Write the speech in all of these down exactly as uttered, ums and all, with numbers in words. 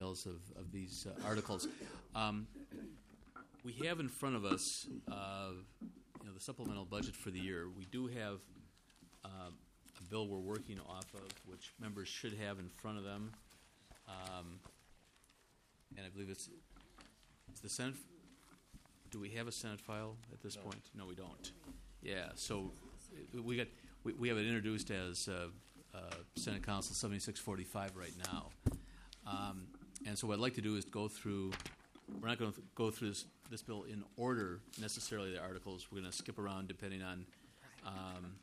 details of, of these uh, articles. Um, we have in front of us, uh, you know, the supplemental budget for the year. We do have uh, a bill we're working off of, which members should have in front of them, um, and I believe it's, it's the Senate. Do we have a Senate file at this no. point? No, we don't. Yeah, so we got we, we have it introduced as uh, uh, Senate Council seventy-six forty-five right now, um, and so what I'd like to do is go through. We're not going to go through this, this bill in order necessarily. The articles we're going to skip around depending on um,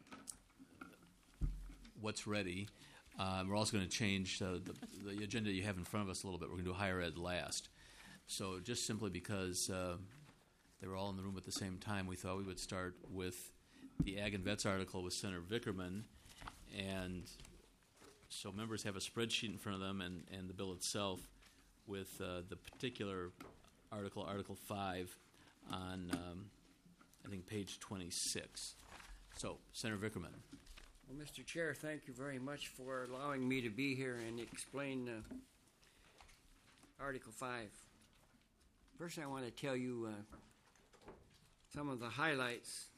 what's ready. Um, we're also going to change uh, the, the agenda you have in front of us a little bit. We're going to do higher ed last. So just simply because uh, they were all in the room at the same time, we thought we would start with the Ag and Vets article with Senator Vickerman. And so members have a spreadsheet in front of them and, and the bill itself with uh, the particular article, Article five, on, um, I think, page twenty-six. So, Senator Vickerman. Well, Mister Chair, thank you very much for allowing me to be here and explain uh, Article five. First, I want to tell you uh, some of the highlights.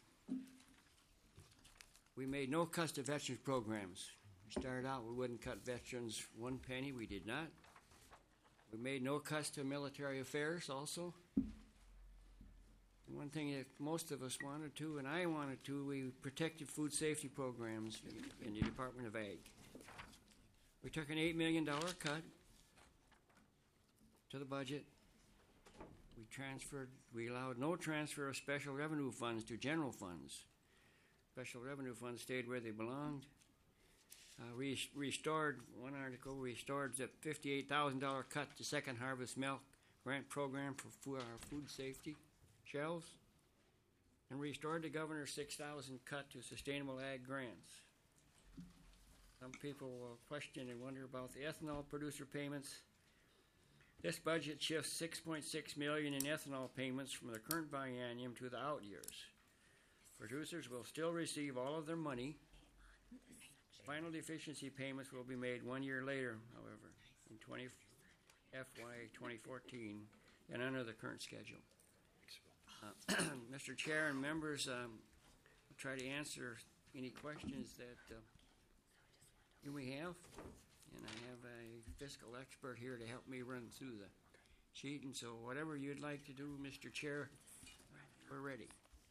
We made no cuts to veterans programs. We started out, we wouldn't cut veterans one penny. We did not. We made no cuts to military affairs also. And one thing that most of us wanted to, and I wanted to, we protected food safety programs in, in the Department of Ag. We took an eight million dollars cut to the budget. We transferred, we allowed no transfer of special revenue funds to general funds. Special revenue funds stayed where they belonged. Uh, we restored, one article, restored the fifty-eight thousand dollars cut to Second Harvest Milk Grant Program for food, our food safety shelves, and restored the governor's six thousand dollars cut to Sustainable Ag Grants. Some people will question and wonder about the ethanol producer payments. This budget shifts six point six million dollars in ethanol payments from the current biennium to the out years. Producers will still receive all of their money. Final deficiency payments will be made one year later, however, in twenty F Y twenty fourteen, and under the current schedule. Uh, Mister Chair and members, um, I'll try to answer any questions that uh, you may have. And I have a fiscal expert here to help me run through the sheet. And so whatever you'd like to do, Mister Chair, we're ready.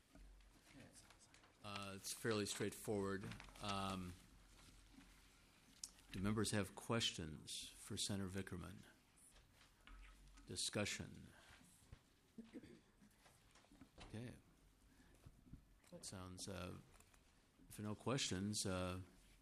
Uh, it's fairly straightforward. Um, do members have questions for Senator Vickerman? Discussion. Okay. That sounds, uh, if there are no questions, uh,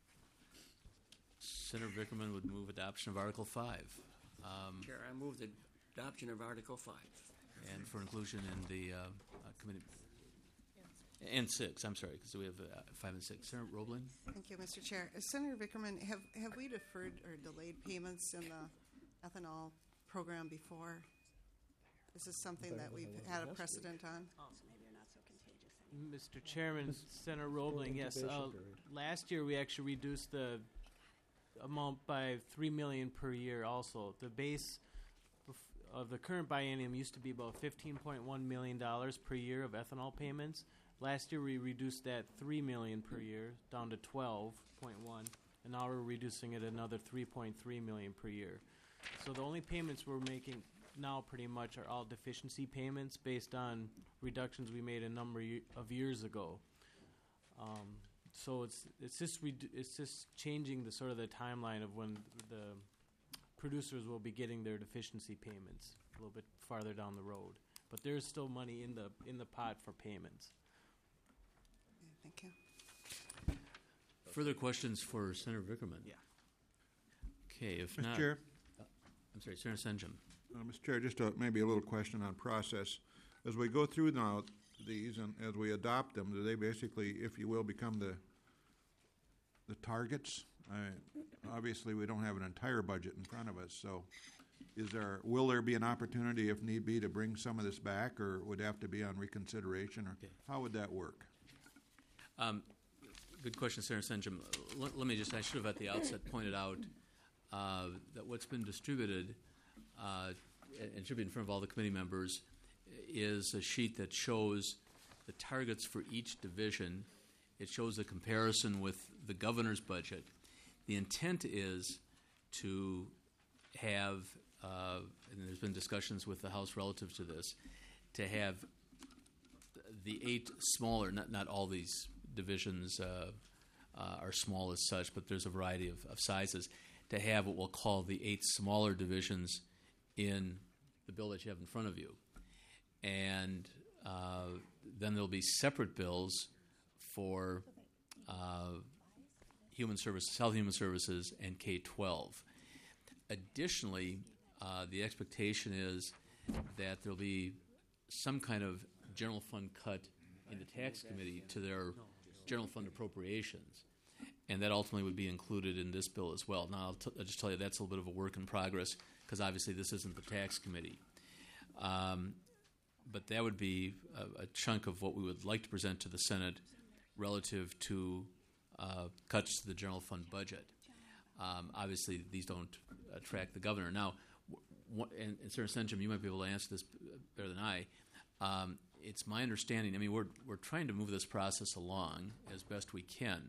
Senator Vickerman would move adoption of Article five. Um, Chair, I move the adoption of Article five. And for inclusion in the uh, uh, committee. And six, I'm sorry, because we have uh, five and six. Senator Roebling? Thank you, Mister Chair. Uh, Senator Vickerman, have, have we deferred or delayed payments in the ethanol program before? Is this something that we've had a precedent on? Oh, so maybe you're not so contagious anymore. Mister Chairman, Senator Roebling, yes. Uh, last year we actually reduced the amount by three million dollars per year also. The base of the current biennium used to be about fifteen point one million dollars per year of ethanol payments. Last year we reduced that three million dollars per year down to twelve point one, and now we're reducing it another three point three million dollars per year. So the only payments we're making now pretty much are all deficiency payments based on reductions we made a number of years ago. Um, so it's it's just redu- it's just changing the sort of the timeline of when the producers will be getting their deficiency payments a little bit farther down the road. But there's still money in the in the pot for payments. Thank you. Further questions for Senator Vickerman? Yeah. Okay, if Mister not... Chair? Uh, I'm sorry, Senator Senjum. Uh, Mister Chair, just a, maybe a little question on process. As we go through now these and as we adopt them, do they basically, if you will, become the the targets? I, obviously, we don't have an entire budget in front of us, so is there will there be an opportunity, if need be, to bring some of this back, or would it have to be on reconsideration, or okay. How would that work? Um, good question, Senator Senjum. Let, let me just, I should have at the outset pointed out uh, that what's been distributed uh, and it should be in front of all the committee members, is a sheet that shows the targets for each division. It shows a comparison with the governor's budget. The intent is to have, uh, and there's been discussions with the House relative to this, to have the eight smaller, not, not all these divisions uh, uh, are small as such, but there's a variety of, of sizes, to have what we'll call the eight smaller divisions in the bill that you have in front of you. And uh, then there'll be separate bills for uh, human services, Health and Human Services, and K twelve. Additionally, uh, the expectation is that there'll be some kind of general fund cut in the tax committee to their general fund appropriations, and that ultimately would be included in this bill as well. Now, I'll, t- I'll just tell you that's a little bit of a work in progress because obviously this isn't the tax committee. Um, but that would be a, a chunk of what we would like to present to the Senate relative to uh, cuts to the general fund budget. Um, obviously, these don't attract the governor. Now, w- and, and Senator Senjum, you might be able to answer this better than I. Um, it's my understanding, I mean, we're, we're trying to move this process along as best we can.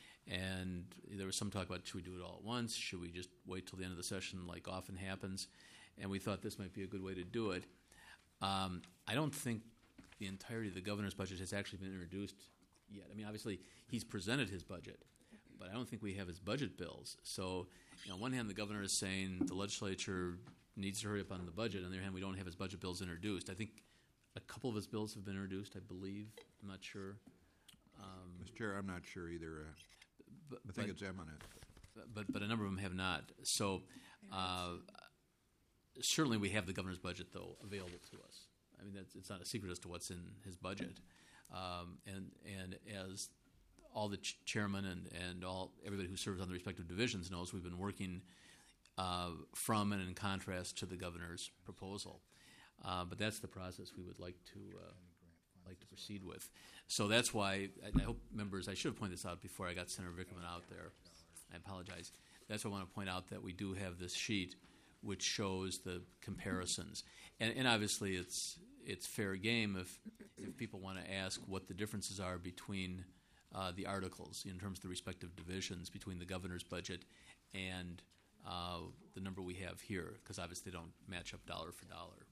And there was some talk about, should we do it all at once? Should we just wait till the end of the session like often happens? And we thought this might be a good way to do it. Um, I don't think the entirety of the governor's budget has actually been introduced yet. I mean, obviously, he's presented his budget, but I don't think we have his budget bills. So, you know, on one hand, the governor is saying the legislature needs to hurry up on the budget. On the other hand, we don't have his budget bills introduced. I think a couple of his bills have been introduced, I believe. I'm not sure. Um, Mister Chair, I'm not sure either. Uh, but, I think but, it's eminent. But, but a number of them have not. So uh, certainly we have the governor's budget, though, available to us. I mean, that's, it's not a secret as to what's in his budget. Um, and, and as all the ch- chairmen and, and all everybody who serves on the respective divisions knows, we've been working uh, from and in contrast to the governor's proposal. Uh, but that's the process we would like to uh, like to proceed with. So that's why I, I hope members, I should have pointed this out before I got Senator Vickerman out there. I apologize. That's why I want to point out that we do have this sheet which shows the comparisons. And, and obviously it's it's fair game if, if people want to ask what the differences are between uh, the articles in terms of the respective divisions between the governor's budget and uh, the number we have here, because obviously they don't match up dollar for dollar.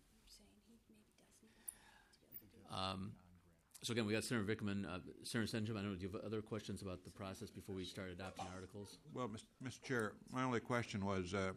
Um, so again, we got Senator Vickerman. Uh, Senator Senjum, I don't know, do you have other questions about the process before we start adopting articles? Well, Mister Chair, my only question was, uh,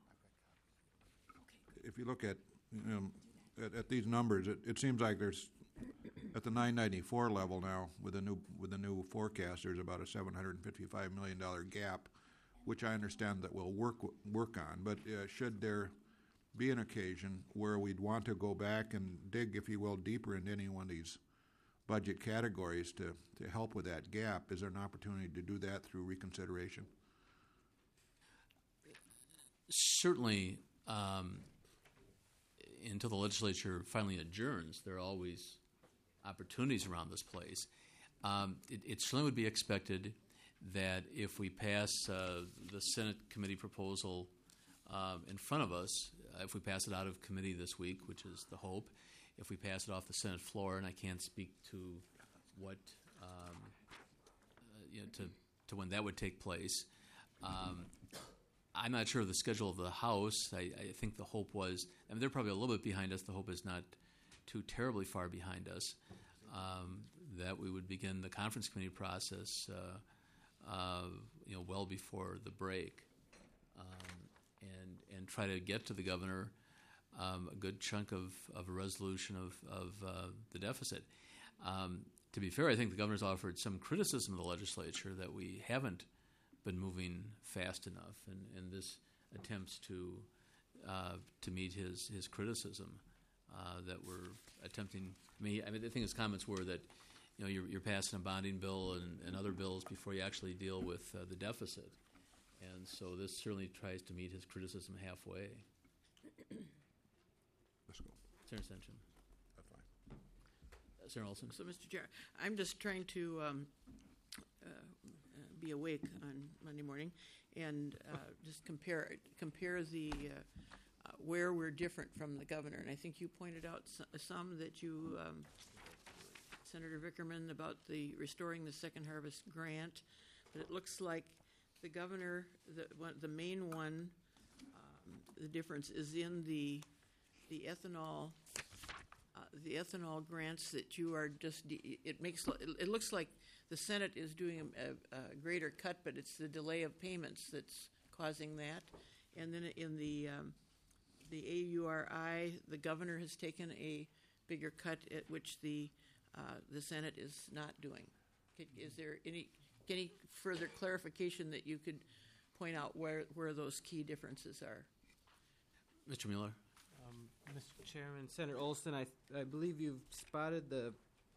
if you look at, you know, at, at these numbers, it, it seems like there's, at the nine ninety-four level now, with the new with the new forecast, there's about a seven hundred fifty-five million dollars gap, which I understand that we'll work work on. But uh, should there be an occasion where we'd want to go back and dig, if you will, deeper into any one of these budget categories to, to help with that gap, is there an opportunity to do that through reconsideration? Certainly, um, until the legislature finally adjourns, there are always opportunities around this place. Um, it, it certainly would be expected that if we pass uh, the Senate committee proposal uh, in front of us, if we pass it out of committee this week, which is the hope, if we pass it off the Senate floor, and I can't speak to what, um, uh, you know, to, to when that would take place. Um, I'm not sure of the schedule of the House. I, I think the hope was, I mean, they're probably a little bit behind us. The hope is not too terribly far behind us, um, that we would begin the conference committee process, uh, uh, you know, well before the break. Um, and and try to get to the governor um, a good chunk of, of a resolution of, of uh, the deficit. Um, to be fair, I think the governor's offered some criticism of the legislature that we haven't been moving fast enough, and, and this attempts to uh, to meet his, his criticism uh, that we're attempting. I mean, I mean, I think his comments were that, you know, you're, you're passing a bonding bill and, and other bills before you actually deal with uh, the deficit. And so this certainly tries to meet his criticism halfway. Let's go. Senator Senjum. That's fine. Uh, Senator Olson. So, Mister Chair, I'm just trying to um, uh, be awake on Monday morning and uh, just compare compare the uh, where we're different from the governor. And I think you pointed out s- some that you, um, Senator Vickerman, about the restoring the Second Harvest grant. But it looks like the governor, the one, the main one, um, the difference is in the the ethanol. Uh, the ethanol grants that you are just, de- it makes, it, it looks like the Senate is doing a, a, a greater cut, but it's the delay of payments that's causing that. And then in the um, the A U R I, the governor has taken a bigger cut, at which the uh, the Senate is not doing. Could, is there any any further clarification that you could point out where, where those key differences are? Mister Mueller? Um, Mister Chairman, Senator Olson, I, I believe you've spotted the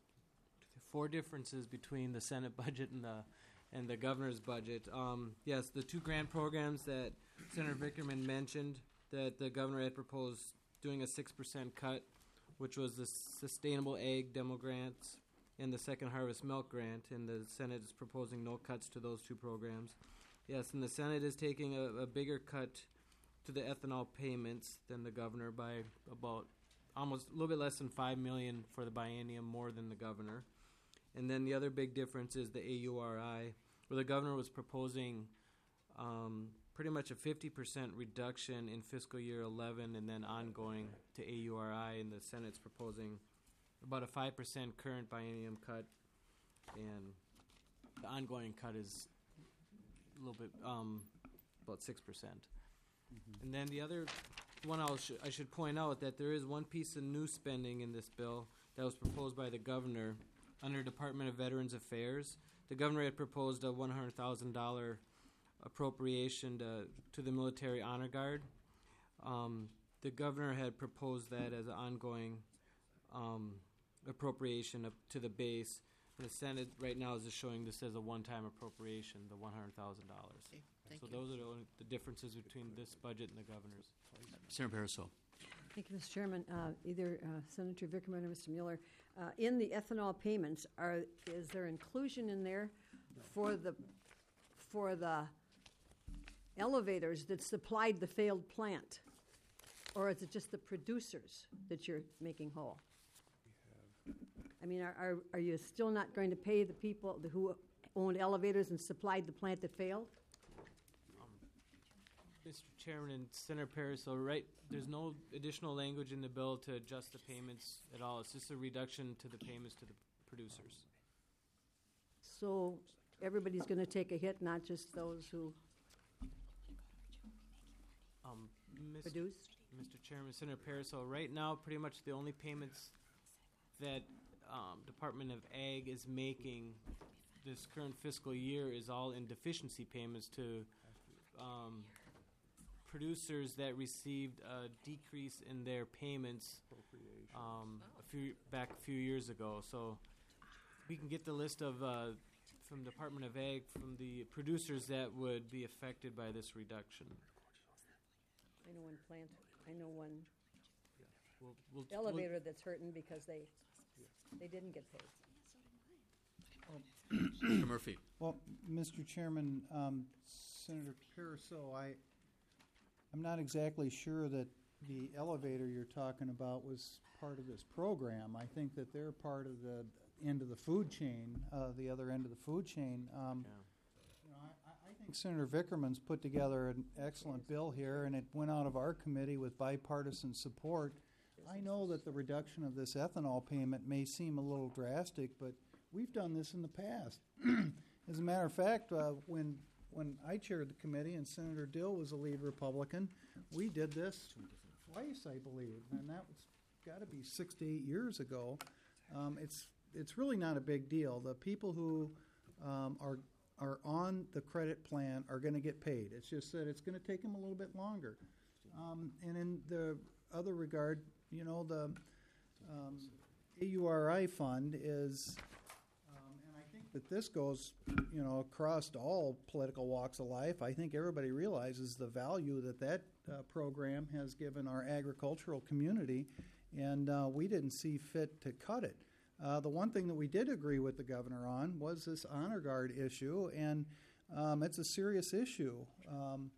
four differences between the Senate budget and the and the governor's budget. Um, yes, the two grant programs that Senator Vickerman mentioned that the governor had proposed doing a six percent cut, which was the Sustainable Ag Demo Grants and the Second Harvest Milk Grant, and the Senate is proposing no cuts to those two programs. Yes, and the Senate is taking a, a bigger cut to the ethanol payments than the governor by about almost a little bit less than five million dollars for the biennium, more than the governor. And then the other big difference is the A U R I, where the governor was proposing um, pretty much a fifty percent reduction in fiscal year eleven and then ongoing to A U R I, and the Senate's proposing about a five percent current biennium cut, and the ongoing cut is a little bit, um, about six percent. Mm-hmm. And then the other one I'll sh- I should point out that there is one piece of new spending in this bill that was proposed by the governor under Department of Veterans Affairs. The governor had proposed a one hundred thousand dollars appropriation to, to the Military Honor Guard. Um, the governor had proposed that as an ongoing um, appropriation up to the base. The Senate right now is just showing this as a one-time appropriation, the one hundred thousand dollars. Okay, thank So you. those are the, only, the differences between this budget and the governor's. Senator Paraso? Thank you, Mister Chairman. Uh, either uh, Senator Vickerman or Mister Mueller, uh, in the ethanol payments, are is there inclusion in there for the for the elevators that supplied the failed plant, or is it just the producers that you're making whole? I mean, are, are are you still not going to pay the people who owned elevators and supplied the plant that failed? Mister Chairman and Senator Paris, so right, there's no additional language in the bill to adjust the payments at all. It's just a reduction to the payments to the producers. So everybody's going to take a hit, not just those who Um, Mis- produced? Mister Chairman, Senator Paris, so right now, pretty much the only payments that um, Department of Ag is making this current fiscal year is all in deficiency payments to um, producers that received a decrease in their payments um, a few back a few years ago. So we can get the list of uh, from Department of Ag from the producers that would be affected by this reduction. I know one plant, I know one We'll, we'll, elevator that's hurting because they, they didn't get paid. Mister Murphy? Well, Mister Chairman, um, Senator Paraso, I, I'm not exactly sure that the elevator you're talking about was part of this program. I think that they're part of the end of the food chain, uh, the other end of the food chain. Um, Yeah. you know, I, I think Senator Vickerman's put together an excellent bill here, and it went out of our committee with bipartisan support. I know that the reduction of this ethanol payment may seem a little drastic, but we've done this in the past. As a matter of fact, uh, when when I chaired the committee and Senator Dill was a lead Republican, we did this twice, I believe, and that was got to be six to eight years ago. Um, it's it's really not a big deal. The people who um, are are on the credit plan are going to get paid. It's just that it's going to take them a little bit longer. Um, and in the other regard, you know, the um, A U R I fund is, um, and I think that this goes, you know, across all political walks of life. I think everybody realizes the value that that uh, program has given our agricultural community, and uh, we didn't see fit to cut it. Uh, the one thing that we did agree with the governor on was this honor guard issue, and um, it's a serious issue. Um,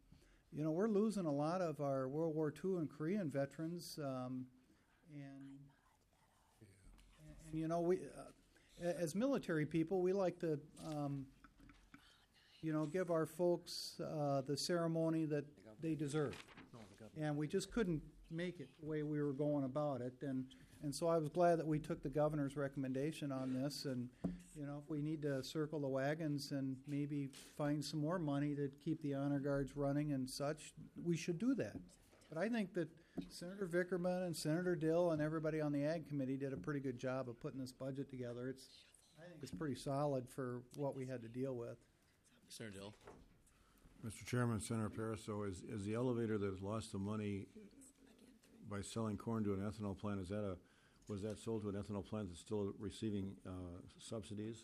you know, we're losing a lot of our World War Two and Korean veterans, um, and, and, you know, we, uh, a- as military people, we like to, um, you know, give our folks uh, the ceremony that they deserve. And we just couldn't make it the way we were going about it. And, and so I was glad that we took the governor's recommendation on this. And, you know, if we need to circle the wagons and maybe find some more money to keep the honor guards running and such, we should do that. But I think that Senator Vickerman and Senator Dill and everybody on the Ag Committee did a pretty good job of putting this budget together. It's, I think it's pretty solid for what we had to deal with. Senator Dill. Mister Chairman, Senator Pariseau, is, is the elevator that lost the money by selling corn to an ethanol plant, is that a, was that sold to an ethanol plant that's still receiving uh, subsidies?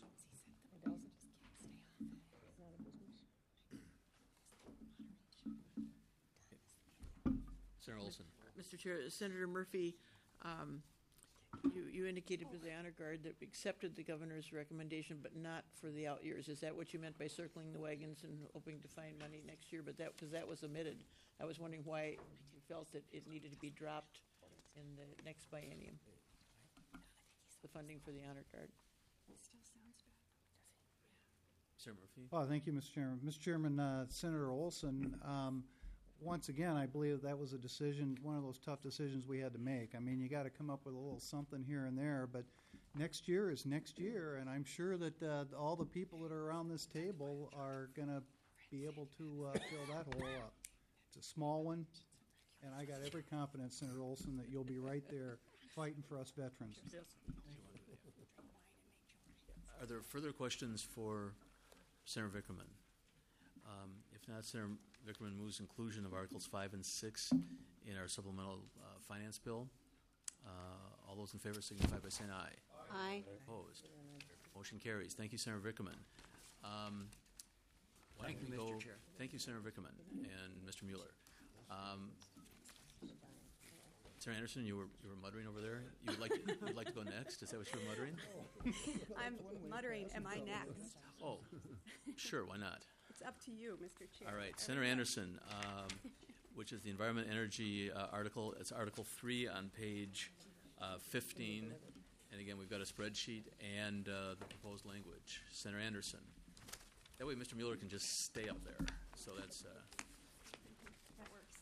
Senator Olson. Mister Chair, Senator Murphy, um, you, you indicated with the honor guard that we accepted the governor's recommendation, but not for the out years. Is that what you meant by circling the wagons and hoping to find money next year? But that, because that was omitted. I was wondering why you felt that it needed to be dropped in the next biennium, the funding for the honor guard. Senator Murphy. Oh, thank you, Mister Chairman. Mister Chairman, uh, Senator Olson, um, once again, I believe that was a decision, one of those tough decisions we had to make. I mean, you got to come up with a little something here and there, but next year is next year, and I'm sure that uh, all the people that are around this table are going to be able to uh, fill that hole up. It's a small one, and I got every confidence, Senator Olson, that you'll be right there fighting for us veterans. Are there further questions for Senator Vickerman? Um, if not, Senator Vickerman moves inclusion of Articles five and six in our supplemental uh, finance bill. Uh, all those in favor signify by saying aye. Aye. Opposed? Motion carries. Thank you, Senator Vickerman. Um, why Thank don't you, we Mister go- Chair. Thank you, Senator Vickerman and Mister Mueller. Um, Senator Anderson, you were you were muttering over there. You would like to, you would like to go next? Is that what you were muttering? I'm muttering, am I next? Oh, sure. Why not? It's up to you, Mister Chair. All right, Senator Anderson, um, which is the Environment Energy uh, article. It's Article three on page uh, fifteen. And again, we've got a spreadsheet and uh, the proposed language. Senator Anderson. That way Mister Mueller can just stay up there. So that's... Uh, That works.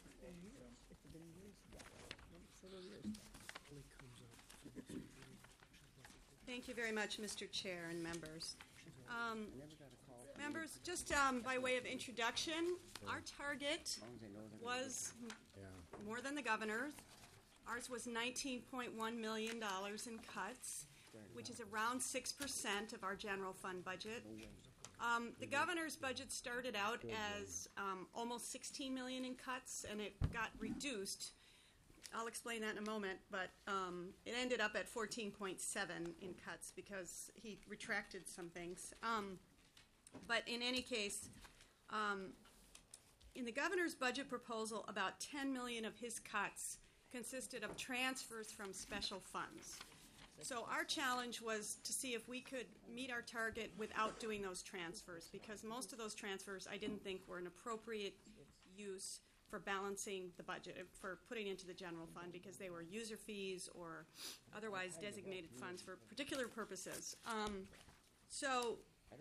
Thank you very much, Mister Chair and members. Um, members, just um, by way of introduction, our target was more than the governor's. Ours was nineteen point one million dollars in cuts, which is around six percent of our general fund budget. Um, the governor's budget started out as um, almost sixteen million dollars in cuts, and it got reduced. I'll explain that in a moment, but um, it ended up at fourteen point seven in cuts because he retracted some things. Um, but in any case, um, in the governor's budget proposal, about ten million dollars of his cuts consisted of transfers from special funds. So our challenge was to see if we could meet our target without doing those transfers, because most of those transfers I didn't think were an appropriate use for balancing the budget, uh, for putting into the general fund, because they were user fees or otherwise designated funds for particular purposes. Um, so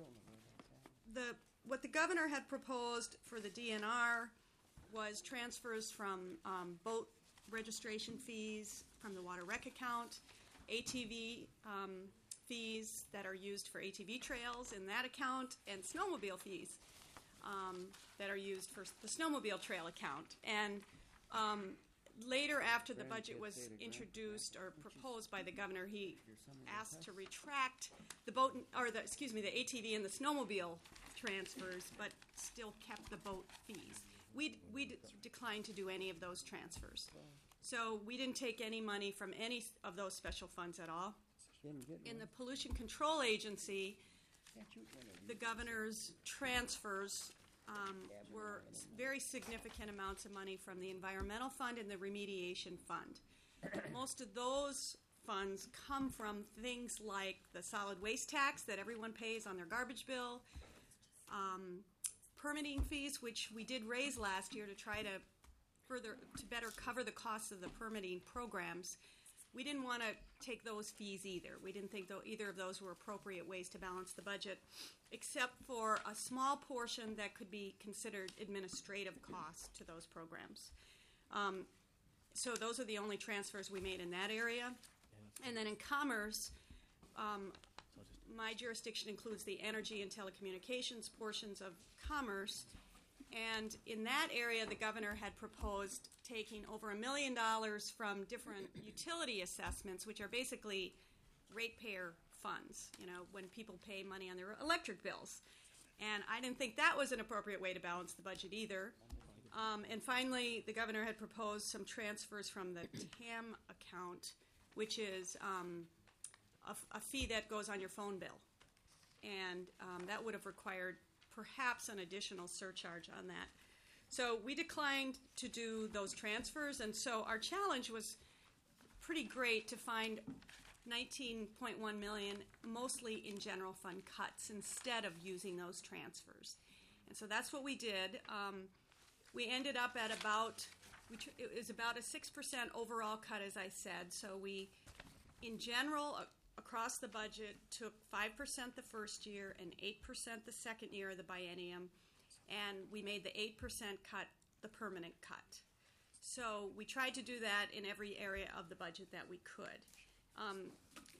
the what the governor had proposed for the D N R was transfers from um, boat registration fees from the water rec account, A T V um, fees that are used for A T V trails in that account, and snowmobile fees um, that are used for the snowmobile trail account. And um, later, after the budget was introduced or proposed by the governor, he asked to retract the boat, or the excuse me, the A T V and the snowmobile transfers, but still kept the boat fees. We we d- declined to do any of those transfers. So we didn't take any money from any of those special funds at all. In the Pollution Control Agency, the governor's transfers um, were very significant amounts of money from the Environmental Fund and the Remediation Fund. Most of those funds come from things like the solid waste tax that everyone pays on their garbage bill, um, permitting fees, which we did raise last year to try to further, to better cover the costs of the permitting programs. We didn't want to take those fees either. We didn't think though either of those were appropriate ways to balance the budget, except for a small portion that could be considered administrative costs to those programs. Um, so those are the only transfers we made in that area. And then in commerce, um, my jurisdiction includes the energy and telecommunications portions of commerce. And in that area, the governor had proposed taking over a million dollars from different utility assessments, which are basically ratepayer funds, you know, when people pay money on their electric bills. And I didn't think that was an appropriate way to balance the budget either. Um, and finally, the governor had proposed some transfers from the T A M account, which is um, a, f- a fee that goes on your phone bill. And um, that would have required perhaps an additional surcharge on that. So we declined to do those transfers, and so our challenge was pretty great to find nineteen point one million dollars mostly in general fund cuts instead of using those transfers. And so that's what we did. Um, we ended up at about, we tr- it was about a six percent overall cut, as I said. So we, in general, uh, across the budget, took five percent the first year and eight percent the second year of the biennium, and we made the eight percent cut the permanent cut. So we tried to do that in every area of the budget that we could. Um,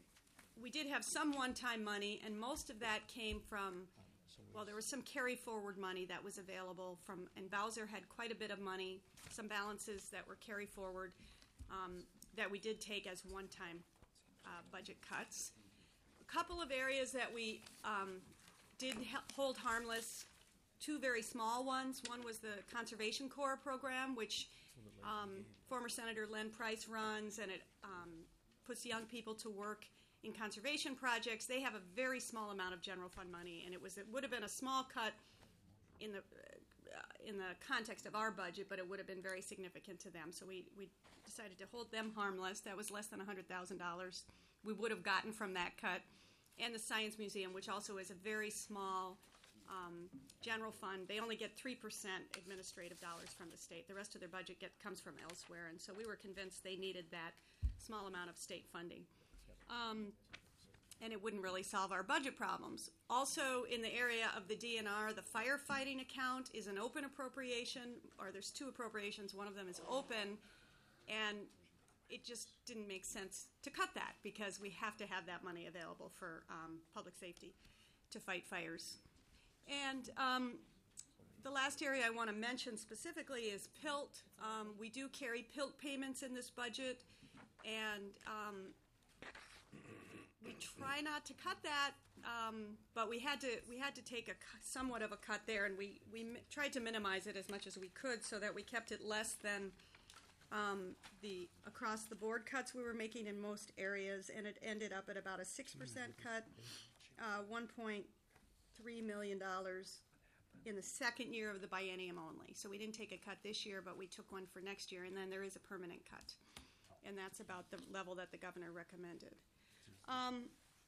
we did have some one-time money, and most of that came from, well, there was some carry-forward money that was available from, and Bowser had quite a bit of money, some balances that were carry-forward um, that we did take as one-time Uh, budget cuts. A couple of areas that we um, did he- hold harmless, two very small ones. One was the Conservation Corps program, which um, former Senator Len Price runs, and it um, puts young people to work in conservation projects. They have a very small amount of general fund money, and it was it would have been a small cut in the uh, in the context of our budget, but it would have been very significant to them. So we, we decided to hold them harmless. That was less than one hundred thousand dollars we would have gotten from that cut. And the Science Museum, which also is a very small um, general fund. They only get three percent administrative dollars from the state. The rest of their budget get, comes from elsewhere. And so we were convinced they needed that small amount of state funding. Um, and it wouldn't really solve our budget problems. Also, in the area of the D N R, the firefighting account is an open appropriation, or there's two appropriations. One of them is open, and it just didn't make sense to cut that because we have to have that money available for um, public safety to fight fires. And um, the last area I want to mention specifically is P I L T. Um, we do carry P I L T payments in this budget, and um, we try not to cut that, um, but we had to we had to take a somewhat of a cut there, and we we mi- tried to minimize it as much as we could so that we kept it less than um, the across the board cuts we were making in most areas, and it ended up at about a six percent cut, uh, one point three million dollars in the second year of the biennium only. So we didn't take a cut this year, but we took one for next year, and then there is a permanent cut, and that's about the level that the governor recommended. Um,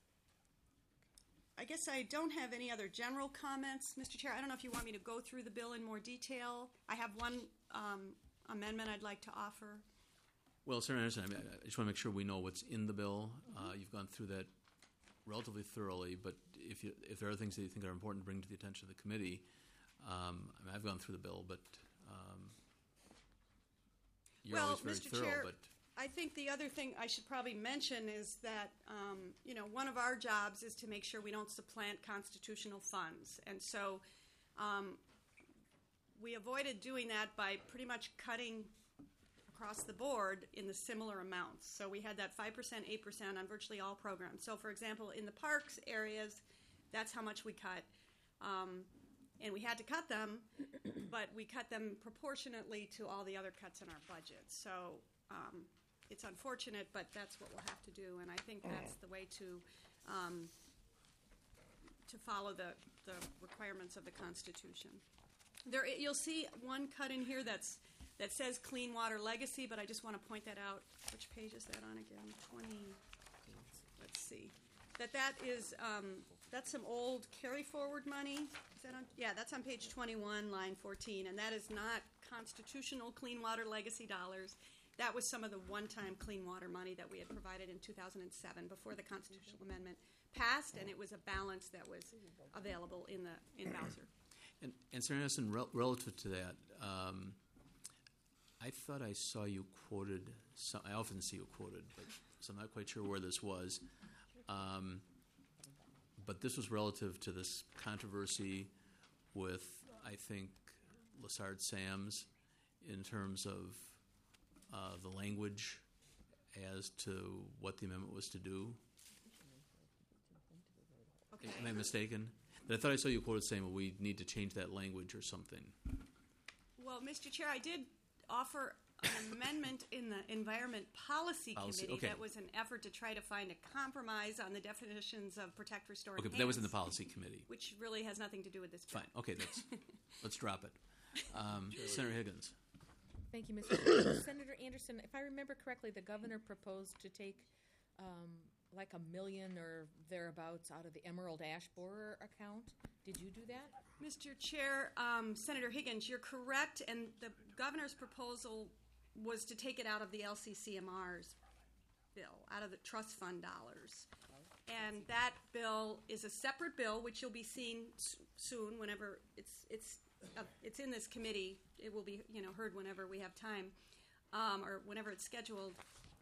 I guess I don't have any other general comments, Mister Chair. I don't know if you want me to go through the bill in more detail. I have one um, amendment I'd like to offer. Well, Senator Anderson, I, mean, I just want to make sure we know what's in the bill. Uh, you've gone through that relatively thoroughly, but if you, if there are things that you think are important to bring to the attention of the committee, um, I mean, I've gone through the bill, but um, you're well, always very Mister thorough. Chair, but I think the other thing I should probably mention is that, um, you know, one of our jobs is to make sure we don't supplant constitutional funds. And so um, we avoided doing that by pretty much cutting across the board in the similar amounts. So we had that five percent, eight percent on virtually all programs. So, for example, in the parks areas, that's how much we cut. Um, and we had to cut them, but we cut them proportionately to all the other cuts in our budget. So um, it's unfortunate, but that's what we'll have to do, and I think that's the way to um, to follow the, the requirements of the Constitution. There, you'll see one cut in here that's that says Clean Water Legacy, but I just want to point that out. Which page is that on again? twenty. Let's see. that that is, um, that's some old carry-forward money. Is that on, yeah, that's on page twenty-one, line fourteen, and that is not constitutional clean water legacy dollars. That was some of the one-time clean water money that we had provided in two thousand seven before the constitutional amendment passed, and it was a balance that was available in the, in Bowser. And, and Senator Anderson, rel- relative to that, um, I thought I saw you quoted, some, I often see you quoted, but so I'm not quite sure where this was. Um, but this was relative to this controversy with, I think, Lessard Sams in terms of uh, the language as to what the amendment was to do. Okay. Am I mistaken? But I thought I saw you quoted saying, well, we need to change that language or something. Well, Mister Chair, I did offer an amendment in the Environment Policy, Policy, Committee okay. that was an effort to try to find a compromise on the definitions of protect, restore, Okay, enhance. but that was in the policy committee. Which really has nothing to do with this bill. Fine. Okay, that's, let's drop it. Um, Senator Higgins. Thank you, Mister Chair. Senator Anderson, if I remember correctly, the governor proposed to take um, like a million or thereabouts out of the Emerald Ash Borer account. Did you do that? Mister Chair, um, Senator Higgins, you're correct, and the governor's proposal was to take it out of the L C C M R's bill, out of the trust fund dollars. And that bill is a separate bill, which you'll be seeing s- soon whenever it's it's uh, it's in this committee. It will be, you know, heard whenever we have time, um, or whenever it's scheduled.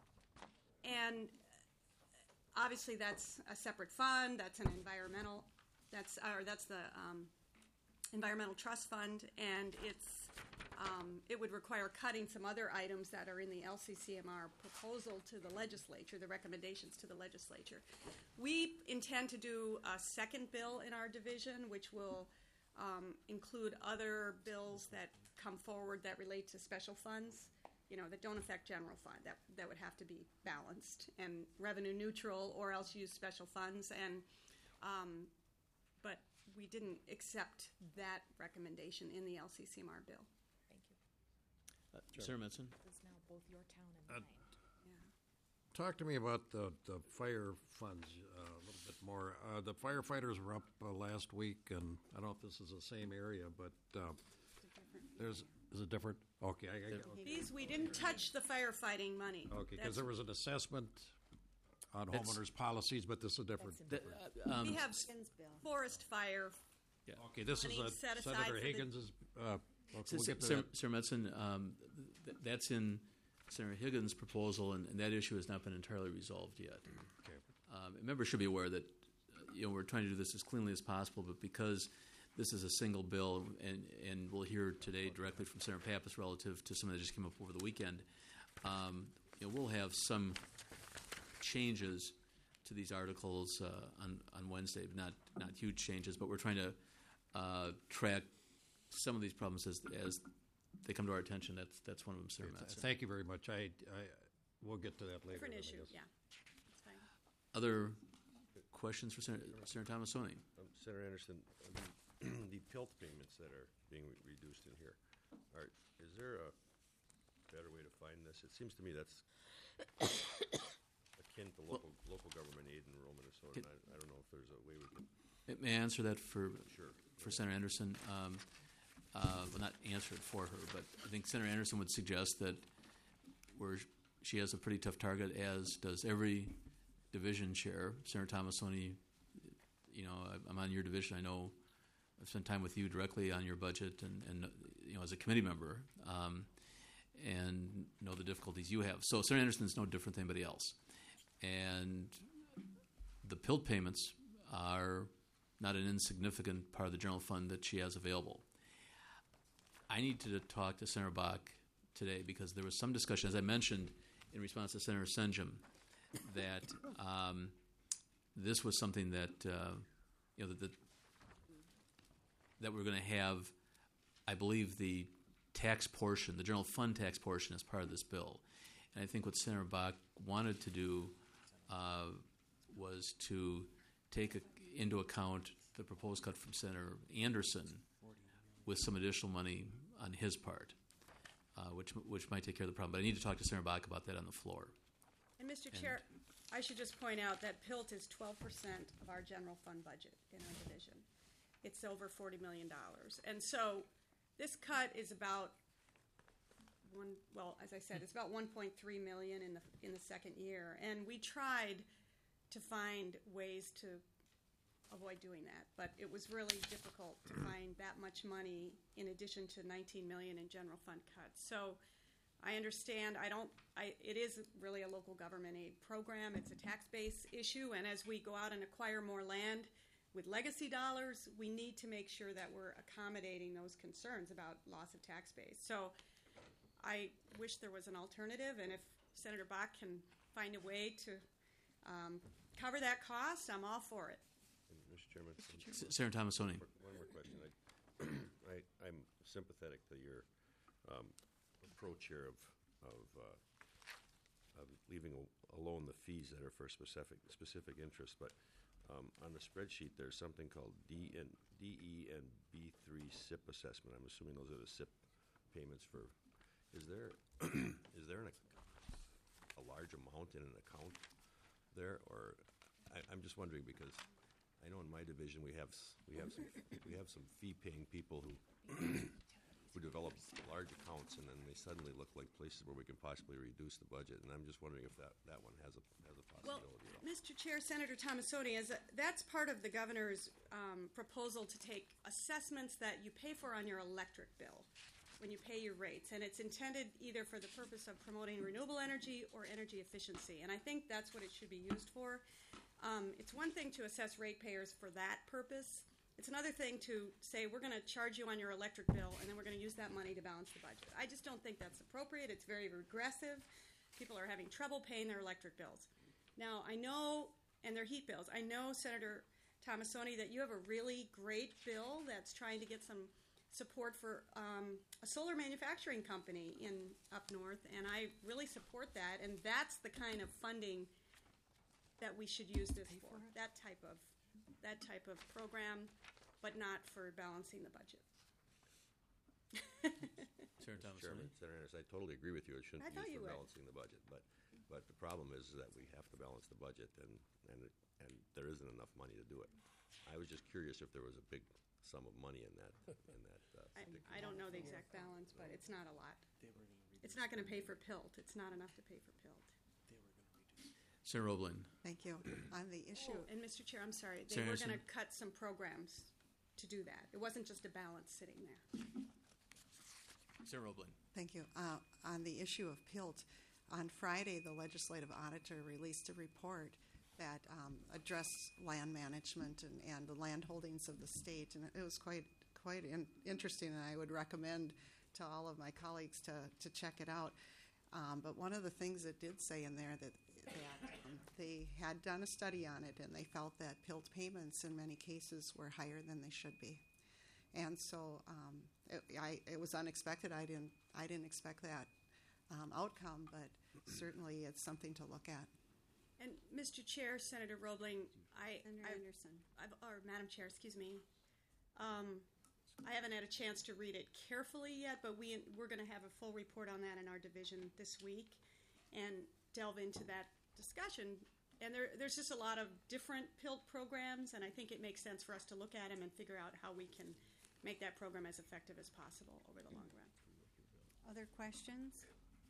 And obviously, that's a separate fund. That's an environmental. That's or that's the um, environmental trust fund, and it's um, it would require cutting some other items that are in the L C C M R proposal to the legislature, the recommendations to the legislature. We intend to do a second bill in our division, which will um, include other bills that come forward that relate to special funds, you know, that don't affect general fund. That that would have to be balanced and revenue neutral, or else use special funds. And um, but we didn't accept that recommendation in the L C C M R bill. Thank you. Uh, Senator Metzen. It's now both your town and Uh, mine. Talk to me about the, the fire funds uh, a little bit more. Uh, the firefighters were up uh, last week, and I don't know if this is the same area, but uh, there's is it different? Okay, I, I, okay, These, we didn't touch the firefighting money. because That's- there was an assessment on That's- homeowners' policies, but this is different. That, uh, um, We have forest fire. Okay, this is money a set aside Senator for the- Higgins' uh, okay, we'll get to Senator that. Senator Metzen, um, th- that's in Senator Higgins' proposal, and, and that issue has not been entirely resolved yet. Okay. Um, members should be aware that uh, you know we're trying to do this as cleanly as possible, but because this is a single bill, and, and we'll hear today directly from Senator Pappas relative to something that just came up over the weekend, um, you know, we'll have some changes to these articles uh, on on Wednesday. Not not huge changes, but we're trying to uh, track some of these problems as as they come to our attention. That's that's one of them, Senator Okay, Metzen. Thank you very much. I, I we'll get to that later. Different then, I issue, guess. yeah. That's fine. Other questions for Senator, Senator Thomasoni? Um, Senator Anderson, the, the PILT payments that are being re- reduced in here, are, is there a better way to find this? It seems to me that's akin to local, local government aid in rural Minnesota, and I, I don't know if there's a way we can, May I answer that for Sure. for Senator Anderson? Um, uh, well, not answer it for her, but I think Senator Anderson would suggest that where she has a pretty tough target, as does every division chair. Senator Thomasoni, you know, I- I'm on your division. I know I've spent time with you directly on your budget, and, and you know, as a committee member, um, and know the difficulties you have. So Senator Anderson is no different than anybody else, and the PILT payments are not an insignificant part of the general fund that she has available. I need to talk to Senator Bach today because there was some discussion, as I mentioned in response to Senator Senjum, that um, this was something that uh, you know that that, that we're going to have. I believe the tax portion, the general fund tax portion, as part of this bill, and I think what Senator Bach wanted to do uh, was to take a, into account the proposed cut from Senator Anderson with some additional money on his part, uh, which which might take care of the problem. But I need to talk to Senator Bach about that on the floor. And Mister And- Chair, I should just point out that P I L T is twelve percent of our general fund budget in our division. It's over forty million dollars. And so this cut is about one, well, as I said, it's about one point three million in the, in the second year. And we tried to find ways to avoid doing that, but it was really difficult to find that much money in addition to nineteen million in general fund cuts. So I understand, I don't, I, it is really a local government aid program. It's a tax base issue, and as we go out and acquire more land with legacy dollars, we need to make sure that we're accommodating those concerns about loss of tax base. So I wish there was an alternative, and if Senator Bach can find a way to um, cover that cost, I'm all for it. And Mister Chairman, S- Senator Thomasoni. one more question. I, I, I'm sympathetic to your um, approach here of of, uh, of leaving a- alone the fees that are for specific specific interests, but um, on the spreadsheet there's something called D and D E and B three S I P assessment. I'm assuming those are the S I P payments for. Is there is there an, a large amount in an account there, or I, I'm just wondering because I know in my division we have s- we have some we have some fee-paying people who who develop large accounts, and then they suddenly look like places where we can possibly reduce the budget. And I'm just wondering if that, that one has a has a Well, possibility. at all. Mister Chair, Senator Thomasoni, is that, that's part of the governor's um, proposal to take assessments that you pay for on your electric bill when you pay your rates, and it's intended either for the purpose of promoting renewable energy or energy efficiency, and I think that's what it should be used for. Um, it's one thing to assess ratepayers for that purpose. It's another thing to say we're going to charge you on your electric bill, and then we're going to use that money to balance the budget. I just don't think that's appropriate. It's very regressive. People are having trouble paying their electric bills. Now, I know, and their heat bills, I know, Senator Thomasoni, that you have a really great bill that's trying to get some support for um, a solar manufacturing company in up north, and I really support that, and that's the kind of funding that we should use this for, that type of that type of program, but not for balancing the budget. Senator Thomasoni. Chairman, Senator Anderson, I totally agree with you. It shouldn't I be thought used you for would. balancing the budget, but but the problem is that we have to balance the budget, and and it, and there isn't enough money to do it. I was just curious if there was a big sum of money in that in that. Uh, I, particular- I don't know the exact balance, but it's not a lot. It's not going to pay for P I L T. It's not enough to pay for P I L T. Senator Roblin. Thank you. On the issue, Oh, and Mister Chair, I'm sorry. They Senator were going to Anderson. cut some programs to do that. It wasn't just a balance sitting there. Senator Roblin. thank you. Uh, on the issue of P I L T, on Friday, the legislative auditor released a report that um, addressed land management and, and the land holdings of the state, and it was quite quite in, interesting, and I would recommend to all of my colleagues to, to check it out. Um, but one of the things it did say in there that, that um, they had done a study on it, and they felt that P I L T payments in many cases were higher than they should be. And so um, it, I, it was unexpected. I didn't I didn't expect that um, outcome, but certainly it's something to look at. And Mister Chair, Senator Roebling, I, Senator I Anderson. I've, or Madam Chair, excuse me. Um, I haven't had a chance to read it carefully yet, but we, we're going to have a full report on that in our division this week and delve into that discussion. And there, there's just a lot of different P I L T programs, and I think it makes sense for us to look at them and figure out how we can make that program as effective as possible over the long run. Other questions?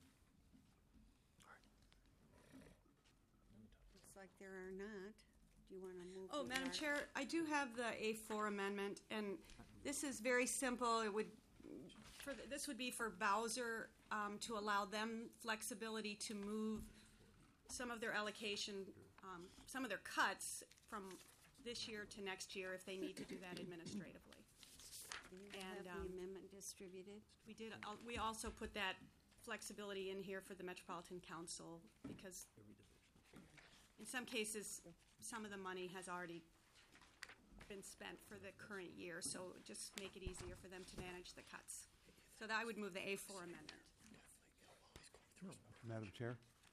Looks like there are not. Do you want to move? Oh, to Madam our- Chair, I do have the A four amendment, and this is very simple. It would, for the, this would be for Bowser um, to allow them flexibility to move some of their allocation, um, some of their cuts from this year to next year if they need to do that administratively. Do you and, have um, the amendment distributed? We did. uh, We also put that flexibility in here for the Metropolitan Council because in some cases, some of the money has already been spent for the current year, so just make it easier for them to manage the cuts. So that I would move the A four amendment. Madam Chair?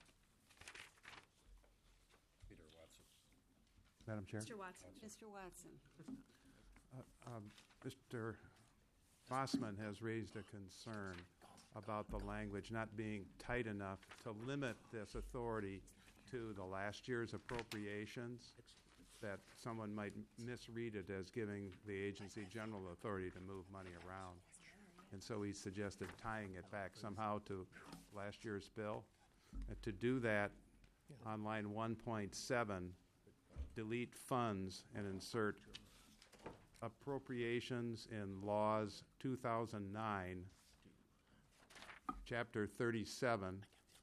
Peter Watson. Madam Chair? Mister Watson. Mister Watson. Um, Mister Bossman has raised a concern about the language not being tight enough to limit this authority to the last year's appropriations, that someone might misread it as giving the agency general authority to move money around. And so he suggested tying it back somehow to last year's bill. And to do that, on line one point seven, delete funds and insert appropriations in laws two thousand nine, chapter thirty-seven,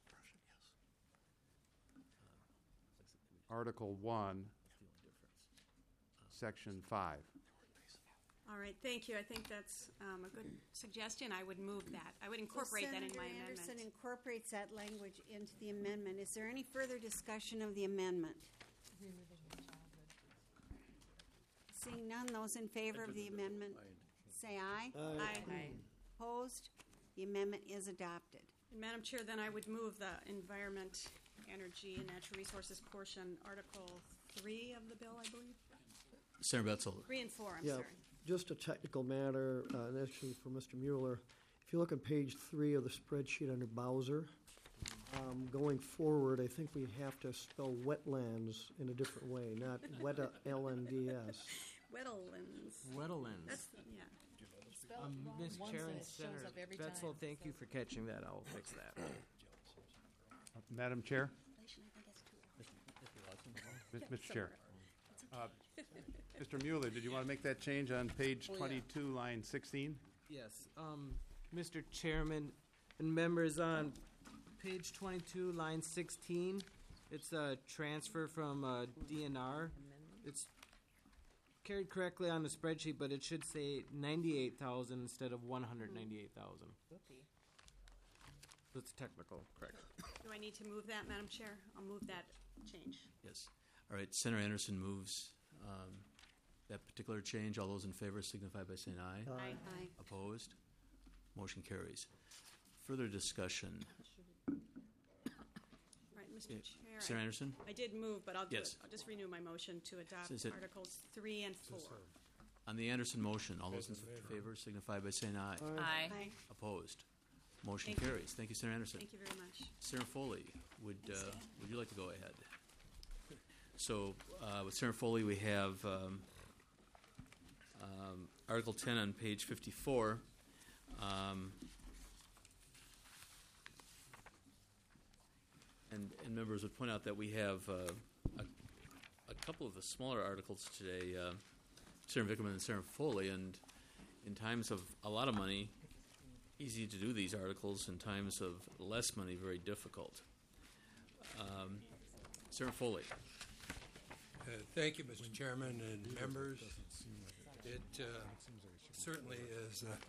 article one, section five. All right, thank you. I think that's um, a good suggestion. I would move that. I would incorporate that in my Senator amendment. Anderson incorporates that language into the amendment. Is there any further discussion of the amendment? Seeing none, those in favor of the amendment, say aye. Aye. Aye. Opposed? The amendment is adopted. And Madam Chair, then I would move the Environment, Energy, and Natural Resources portion, Article three of the bill, I believe. Senator Betzel. Three and four, I'm Yeah, sorry. just a technical matter, uh, and actually for Mister Mueller. If you look at page three of the spreadsheet under Bowser, um, going forward, I think we have to spell wetlands in a different way, not weta L N D S. Wetlands. Wetlands. That's, yeah. Um, Miz once Chair and and it shows Senator up every Betzel, time, thank so- you for catching that. I'll fix that. Madam Chair? Mister Chair. Uh, Mister Mueller, did you want to make that change on page Oh, yeah. twenty-two, line sixteen? Yes, um, Mister Chairman and members, on page twenty-two, line sixteen, it's a transfer from uh, D N R. It's carried correctly on the spreadsheet, but it should say ninety-eight thousand instead of one hundred ninety-eight thousand. So it's technical, correct. Do I need to move that, Madam Chair? I'll move that change. Yes. All right, Senator Anderson moves um, that particular change. All those in favor signify by saying aye. Aye. Aye. Opposed? Motion carries. Further discussion. Right, Mister Yeah. Chair. Senator I- Anderson? I did move, but I'll do Yes. it. I'll just renew my motion to adopt Is it- Articles three and four. On the Anderson motion, all those in favor signify by saying aye. Aye. Aye. Opposed? Motion Thank you. carries. Thank you, Senator Anderson. Thank you very much. Senator Foley, would uh, would you like to go ahead? So uh, with Senator Foley, we have um, um, Article ten on page fifty-four. Um, and, and members would point out that we have uh, a, a couple of the smaller articles today, uh, Senator Vickerman and Senator Foley, and in times of a lot of money, easy to do these articles. In times of less money, very difficult. Um, Senator Foley. Uh, Thank you, Mister Chairman and members. It uh, certainly is a uh,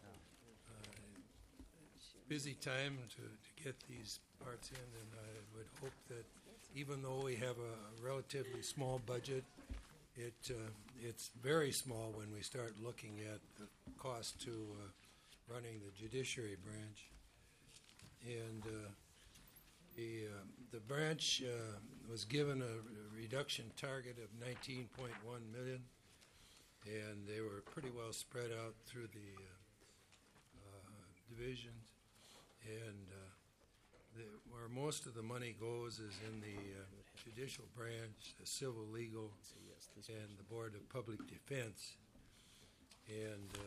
busy time to, to get these parts in, and I would hope that even though we have a relatively small budget, it uh, it's very small when we start looking at the cost to uh, running the judiciary branch. And uh, the uh, the branch uh, was given a reduction target of nineteen point one million, and they were pretty well spread out through the uh, uh, divisions. And uh, the, where most of the money goes is in the uh, judicial branch, the civil, legal, and the Board of Public Defense. And uh,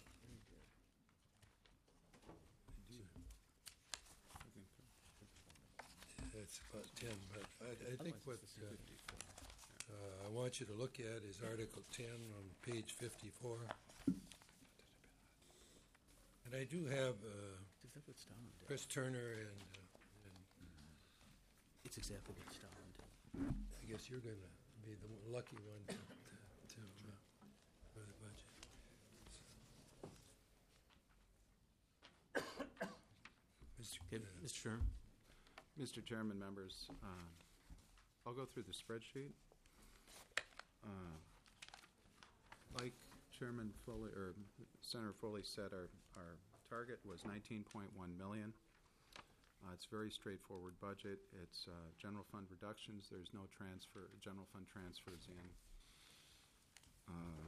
It's about ten, but I, I think what uh, uh, I want you to look at is Article ten on page fifty-four. And I do have uh, Chris Turner and, uh, and it's exactly what it's down to. I guess you're going to be the lucky one to, to, to uh, for the budget. Mister Okay, uh, Mister Sherman. Mister Chairman, members, uh, I'll go through the spreadsheet. Uh, Like Chairman Foley, or Senator Foley said, our, our target was nineteen point one million. Uh, it's a very straightforward budget. It's uh, general fund reductions. There's no transfer, general fund transfers in. Uh,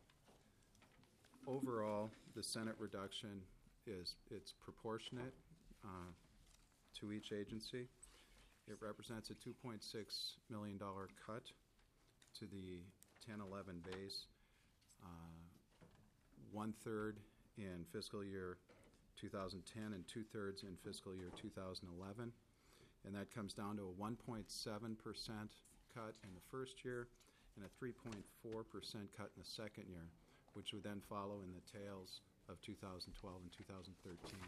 Overall, the Senate reduction is, it's proportionate uh, to each agency. It represents a two point six million dollars cut to the ten eleven base, uh, one-third in fiscal year two thousand ten and two-thirds in fiscal year two thousand eleven. And that comes down to a one point seven percent cut in the first year and a three point four percent cut in the second year, which would then follow in the tails of two thousand twelve and two thousand thirteen.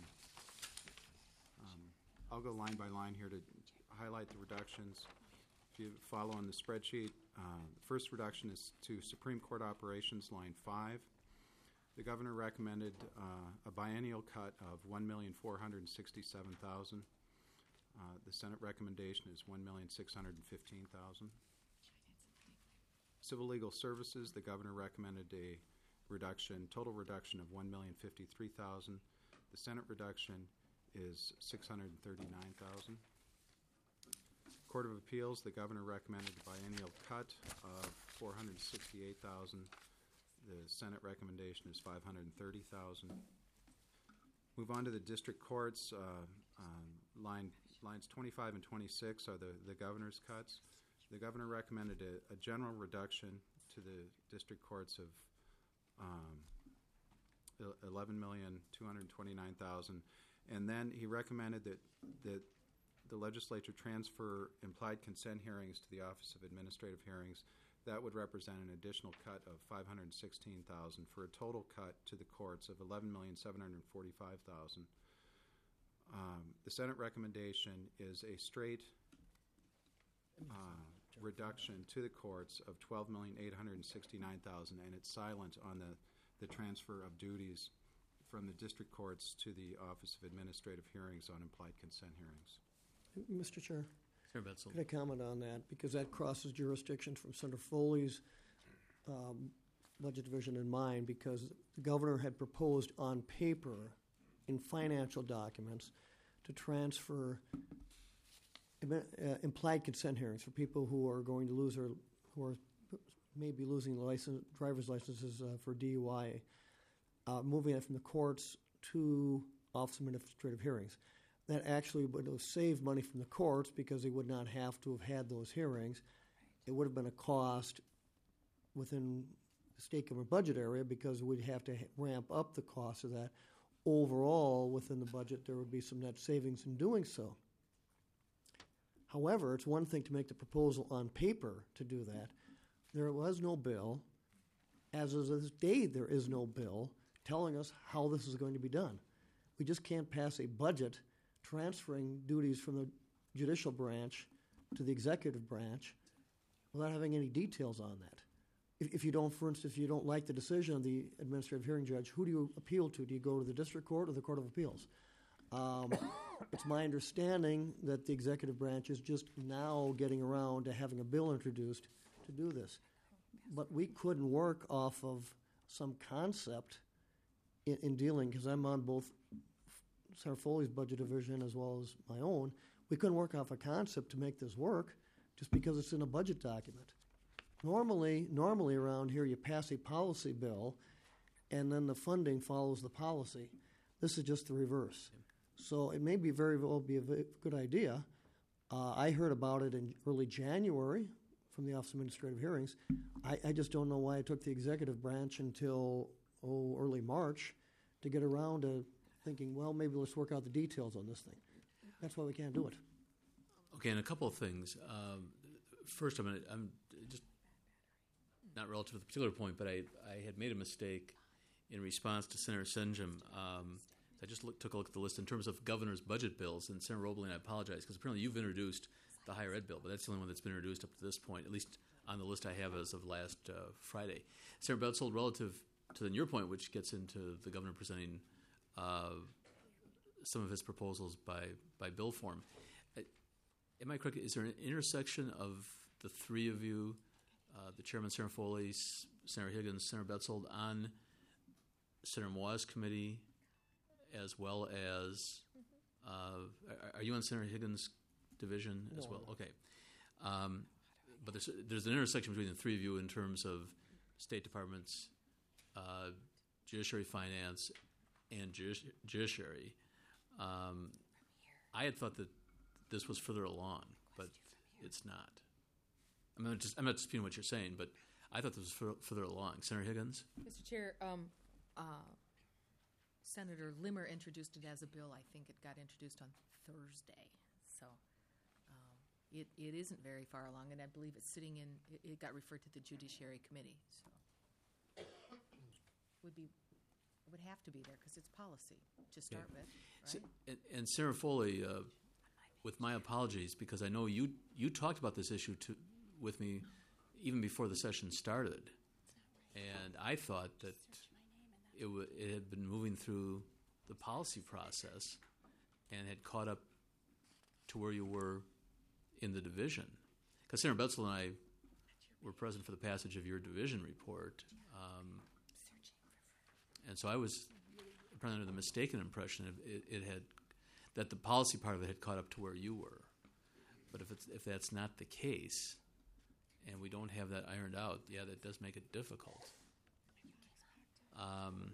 Um, I'll go line by line here to highlight the reductions. If you follow on the spreadsheet, uh, the first reduction is to Supreme Court Operations, line five. The governor recommended uh, a biennial cut of one million four hundred sixty-seven thousand dollars. Uh, the Senate recommendation is one million six hundred fifteen thousand dollars. Civil Legal Services, the governor recommended a reduction, total reduction of one million fifty-three thousand dollars. The Senate reduction is six hundred thirty-nine thousand dollars. Court of Appeals, the governor recommended a biennial cut of four hundred sixty-eight thousand dollars. The Senate recommendation is five hundred thirty thousand dollars. Move on to the district courts. Uh, um, line Lines twenty-five and twenty-six are the, the governor's cuts. The governor recommended a, a general reduction to the district courts of um, eleven million two hundred twenty-nine thousand dollars. And then he recommended that, that the legislature transfer implied consent hearings to the Office of Administrative Hearings. That would represent an additional cut of five hundred sixteen thousand dollars for a total cut to the courts of eleven million seven hundred forty-five thousand dollars. Um, the Senate recommendation is a straight uh, reduction to the courts of twelve million eight hundred sixty-nine thousand dollars, and it's silent on the, the transfer of duties from the district courts to the Office of Administrative Hearings on implied consent hearings. Mister Chair, Senator Betzel. could I comment on that? Because that crosses jurisdiction from Senator Foley's um, budget division and mine, because the governor had proposed on paper in financial documents to transfer uh, implied consent hearings for people who are going to lose their, who are maybe losing license, driver's licenses uh, for D U I, uh, moving it from the courts to Office of Administrative Hearings. That actually would have saved money from the courts because they would not have to have had those hearings. It would have been a cost within the state government budget area because we'd have to ramp up the cost of that. Overall, within the budget, there would be some net savings in doing so. However, it's one thing to make the proposal on paper to do that. There was no bill, as of this day, there is no bill telling us how this is going to be done. We just can't pass a budget transferring duties from the judicial branch to the executive branch without having any details on that. If, if you don't, for instance, if you don't like the decision of the administrative hearing judge, who do you appeal to? Do you go to the district court or the Court of Appeals? Um, it's my understanding that the executive branch is just now getting around to having a bill introduced to do this. But we couldn't work off of some concept in, in dealing, because I'm on both Senator Foley's budget division as well as my own. We couldn't work off a concept to make this work just because it's in a budget document. Normally, normally around here, you pass a policy bill, and then the funding follows the policy. This is just the reverse. So it may be very well be a v- good idea. Uh, I heard about it in early January from the Office of Administrative Hearings. I, I just don't know why it took the executive branch until oh early March to get around to thinking, well, maybe let's work out the details on this thing. That's why we can't do it. Okay, and a couple of things. Um, first, I'm, gonna, I'm just not relative to the particular point, but I, I had made a mistake in response to Senator Senjum. Um, I just look, took a look at the list in terms of governor's budget bills, and Senator Roebling, I apologize, because apparently you've introduced the higher ed bill, but that's the only one that's been introduced up to this point, at least on the list I have as of last uh, Friday. Senator Betzold, relative to then your point, which gets into the governor presenting uh, some of his proposals by, by bill form, uh, am I correct? Is there an intersection of the three of you, uh, the chairman, Senator Foley, Senator Higgins, Senator Betzold, on Senator Moa's committee, as well as, uh, are, are you on Senator Higgins' division as No. well? Okay. Um, but there's, there's an intersection between the three of you in terms of State Department's uh, Judiciary, Finance, and judici- Judiciary. Um, I had thought that this was further along. but it's not. I'm not just I'm not disputing what you're saying, but I thought this was fur- further along. Senator Higgins? Mister Chair, um, uh, Senator Limmer introduced it as a bill. I think it got introduced on Thursday, so um, it it isn't very far along, and I believe it's sitting in. It, it got referred to the Judiciary Committee, so would be would have to be there because it's policy to start Okay. with, So- right? and, and Sarah Foley, uh, with my apologies, because I know you you talked about this issue to, with me even before the session started, and I thought that it, w- it had been moving through the policy process and had caught up to where you were in the division. Because Senator Betzel and I were present for the passage of your division report, um, and so I was probably under the mistaken impression it, it, it had that the policy part of it had caught up to where you were. But if it's if that's not the case, and we don't have that ironed out, yeah, that does make it difficult. Um,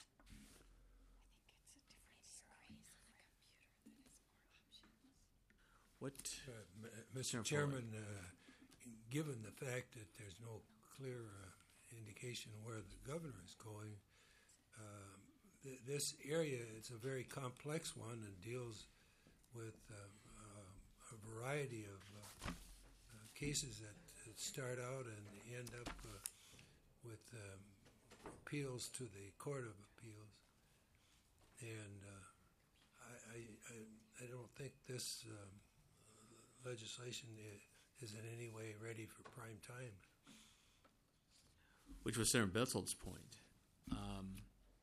what, Uh, M- Mister Senator Chairman, uh, given the fact that there's no clear uh, indication where the governor is going, um, th- this area is a very complex one and deals with uh, uh, a variety of uh, uh, cases that, that start out and end up uh, with um, appeals to the Court of Appeals. And uh, I, I, I, I don't think this um, legislation i- is in any way ready for prime time. which was Senator Betzel's point. Um,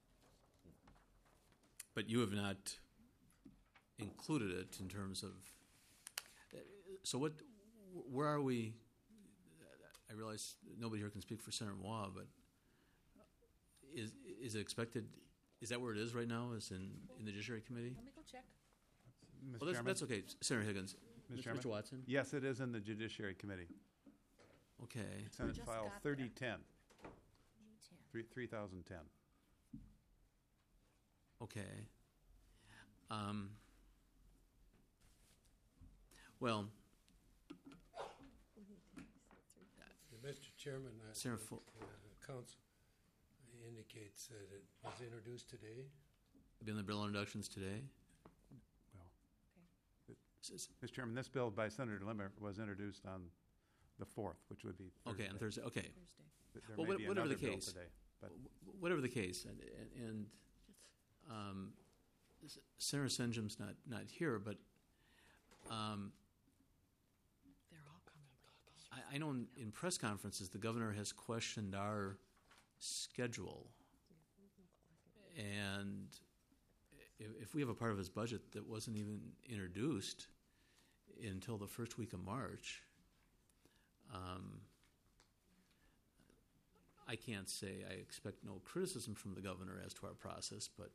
but you have not included it in terms of. So what? Where are we? I realize nobody here can speak for Senator Moore, but is is it expected? Is that where it is right now? Is in, in the Judiciary Committee? Let me go check. Mister Well, that's, Chairman? that's okay, Senator Higgins. Mister Mister Chairman? Watson. Yes, it is in the Judiciary Committee. Okay. Senate Just File got there. thirty ten. Three three thousand ten. Okay. Um, well, Mister Chairman, uh, Senator the Fo- uh, council indicates that it was introduced today. been the bill introductions today. Well, Mister Chairman, this bill by Senator Limmer was introduced on the fourth, which would be Thursday. Okay, on Thursday. Okay. Th- There Well, may what- be whatever the another bill case, today, but wh- whatever the case, and, and, and um, S- Senator Senjum's not not here, but um, They're all coming. I, I know in, in press conferences the governor has questioned our schedule, and if, if we have a part of his budget that wasn't even introduced until the first week of March, um, I can't say I expect no criticism from the governor as to our process, but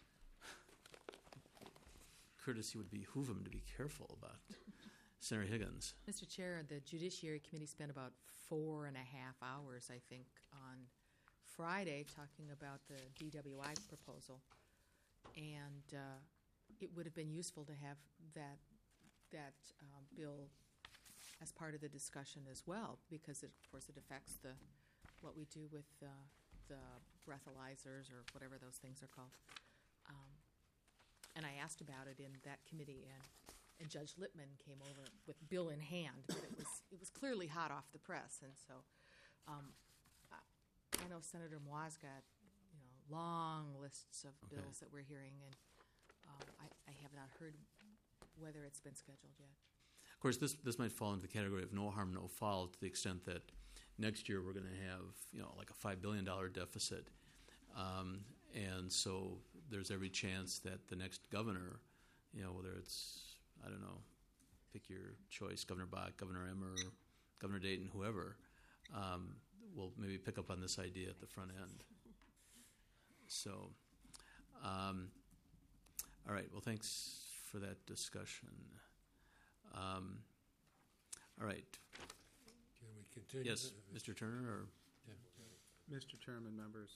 courtesy would behoove him to be careful about. Senator Higgins. Mister Chair, the Judiciary Committee spent about four and a half hours, I think, on Friday talking about the D W I proposal, and uh, it would have been useful to have that that um, bill as part of the discussion as well, because it, of course it affects the what we do with uh, the breathalyzers or whatever those things are called. Um, and I asked about it in that committee, and, and Judge Lippman came over with bill in hand, but it was it was clearly hot off the press, and so um, I, I know Senator Moi's got you know long lists of Okay. bills that we're hearing, and um, I, I have not heard whether it's been scheduled yet. Of course, this this might fall into the category of no harm, no foul, to the extent that next year we're going to have you know like a five billion dollar deficit, um, and so there's every chance that the next governor, you know, whether it's I don't know, pick your choice, Governor Bach, Governor Emmer, Governor Dayton, whoever, um, will maybe pick up on this idea at the front end. So, um, all right. Well, thanks for that discussion. Um, all right. Can we continue? Yes, Uh, Mister Turner, or Yeah. Mister Chairman, members,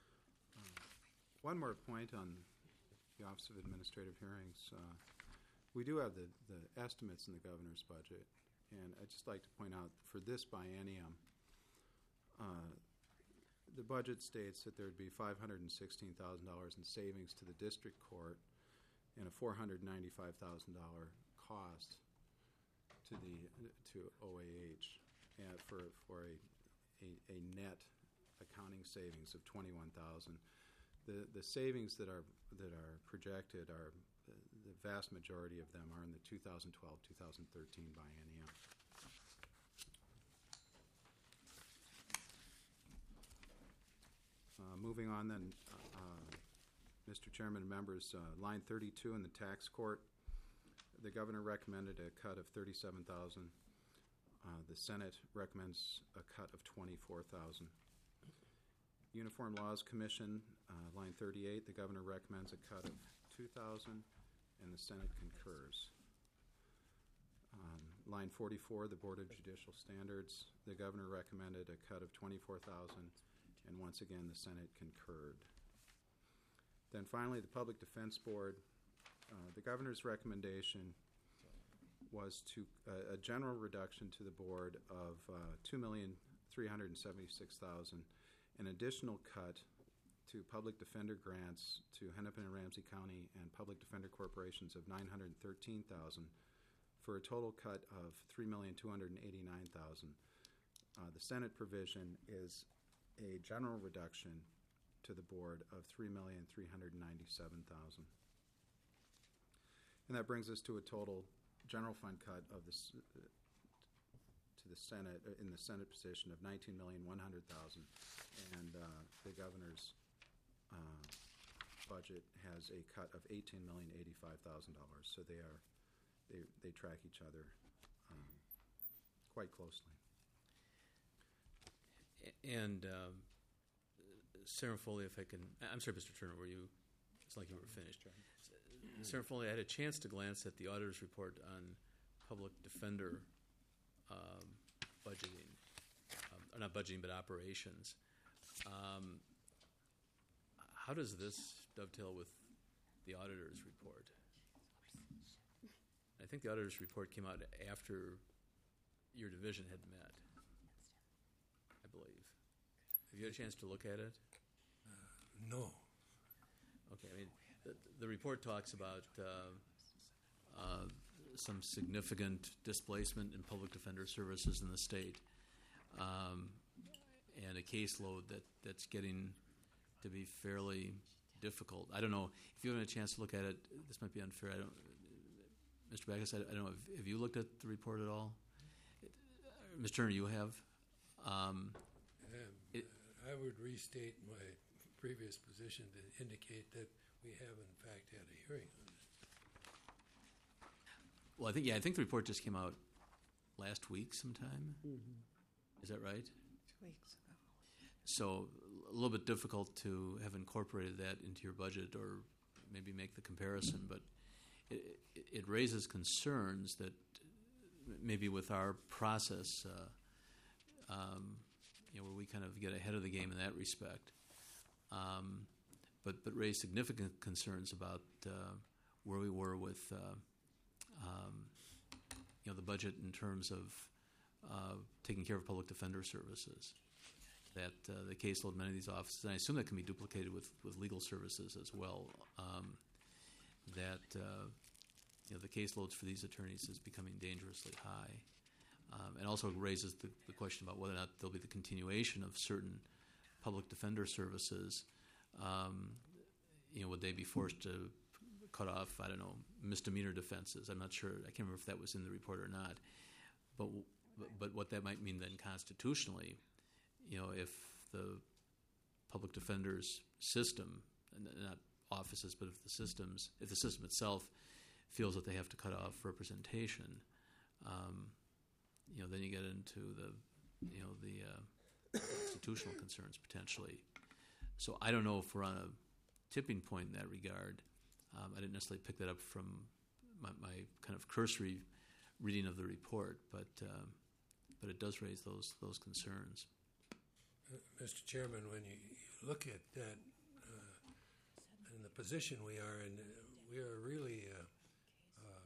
um, one more point on the Office of Administrative Hearings. Uh, we do have the, the estimates in the governor's budget, and I'd just like to point out for this biennium, uh, the budget states that there'd be five hundred sixteen thousand dollars in savings to the district court and a four hundred ninety-five thousand dollars cost to the to O A H, and for for a, a a net accounting savings of twenty-one thousand. The the savings that are that are projected are the, the vast majority of them are in the two thousand twelve two thousand thirteen biennium. Uh, moving on then, uh, Mister Chairman and members, uh, line thirty-two in the tax court, the governor recommended a cut of thirty-seven thousand dollars. Uh, the Senate recommends a cut of twenty-four thousand dollars. Uniform Laws Commission, uh, line thirty-eight, the governor recommends a cut of two thousand dollars, and the Senate concurs. Um, line forty-four, the Board of Judicial Standards, the governor recommended a cut of twenty-four thousand dollars, and once again the Senate concurred. Then finally, the Public Defense Board, uh, the governor's recommendation was to uh, a general reduction to the board of uh, two million three hundred seventy-six thousand dollars, an additional cut to public defender grants to Hennepin and Ramsey County and public defender corporations of nine hundred thirteen thousand dollars, for a total cut of three million two hundred eighty-nine thousand dollars. Uh, the Senate provision is a general reduction to the board of three million three hundred ninety-seven thousand dollars. And that brings us to a total general fund cut of this uh, to the Senate uh, in the Senate position of nineteen million one hundred thousand dollars, and uh, the governor's uh, budget has a cut of eighteen million eighty-five thousand dollars. So they are they they track each other um, quite closely. And um, Senator Foley, if I can, I'm sorry, Mister Turner, were you? It's like you were finished. Senator Foley, I had a chance to glance at the auditor's report on public defender um, budgeting, um, not budgeting, but operations. Um, how does this dovetail with the auditor's report? I think the auditor's report came out after your division had met, I believe. Have you had a chance to look at it? Uh, no. Okay, I mean, the, the report talks about uh, uh, some significant displacement in public defender services in the state, um, and a caseload that, that's getting to be fairly difficult. I don't know if you haven't had a chance to look at it. This might be unfair. I don't, Mister Backus, I, I don't know. Have, have you looked at the report at all? Mister Turner, you have. Um, Um, it, I would restate my previous position to indicate that we have in fact had a hearing on it. well, I think yeah, I think the report just came out last week sometime. Mm-hmm. Is that right? Two weeks ago. So a little bit difficult to have incorporated that into your budget or maybe make the comparison, but it, it, it raises concerns that maybe with our process, uh, um, you know, where we kind of get ahead of the game in that respect, um, but but raise significant concerns about uh, where we were with uh, um, you know the budget in terms of uh, taking care of public defender services. That uh, the caseload in many of these offices, and I assume that can be duplicated with, with legal services as well. Um, that uh, you know the caseloads for these attorneys is becoming dangerously high. Um, and also raises the, the question about whether or not there'll be the continuation of certain public defender services. Um, you know, would they be forced to cut off, I don't know, misdemeanor defenses? I'm not sure. I can't remember if that was in the report or not. But but, but what that might mean then constitutionally, you know, if the public defender's system, not offices, but if the systems, if the system itself feels that they have to cut off representation, um, you know, then you get into the, you know, the uh, constitutional concerns potentially. So I don't know if we're on a tipping point in that regard. Um, I didn't necessarily pick that up from my, my kind of cursory reading of the report, but um, but it does raise those those concerns. Uh, Mister Chairman, when you, you look at that, uh, in the position we are in, uh, we are really uh, uh,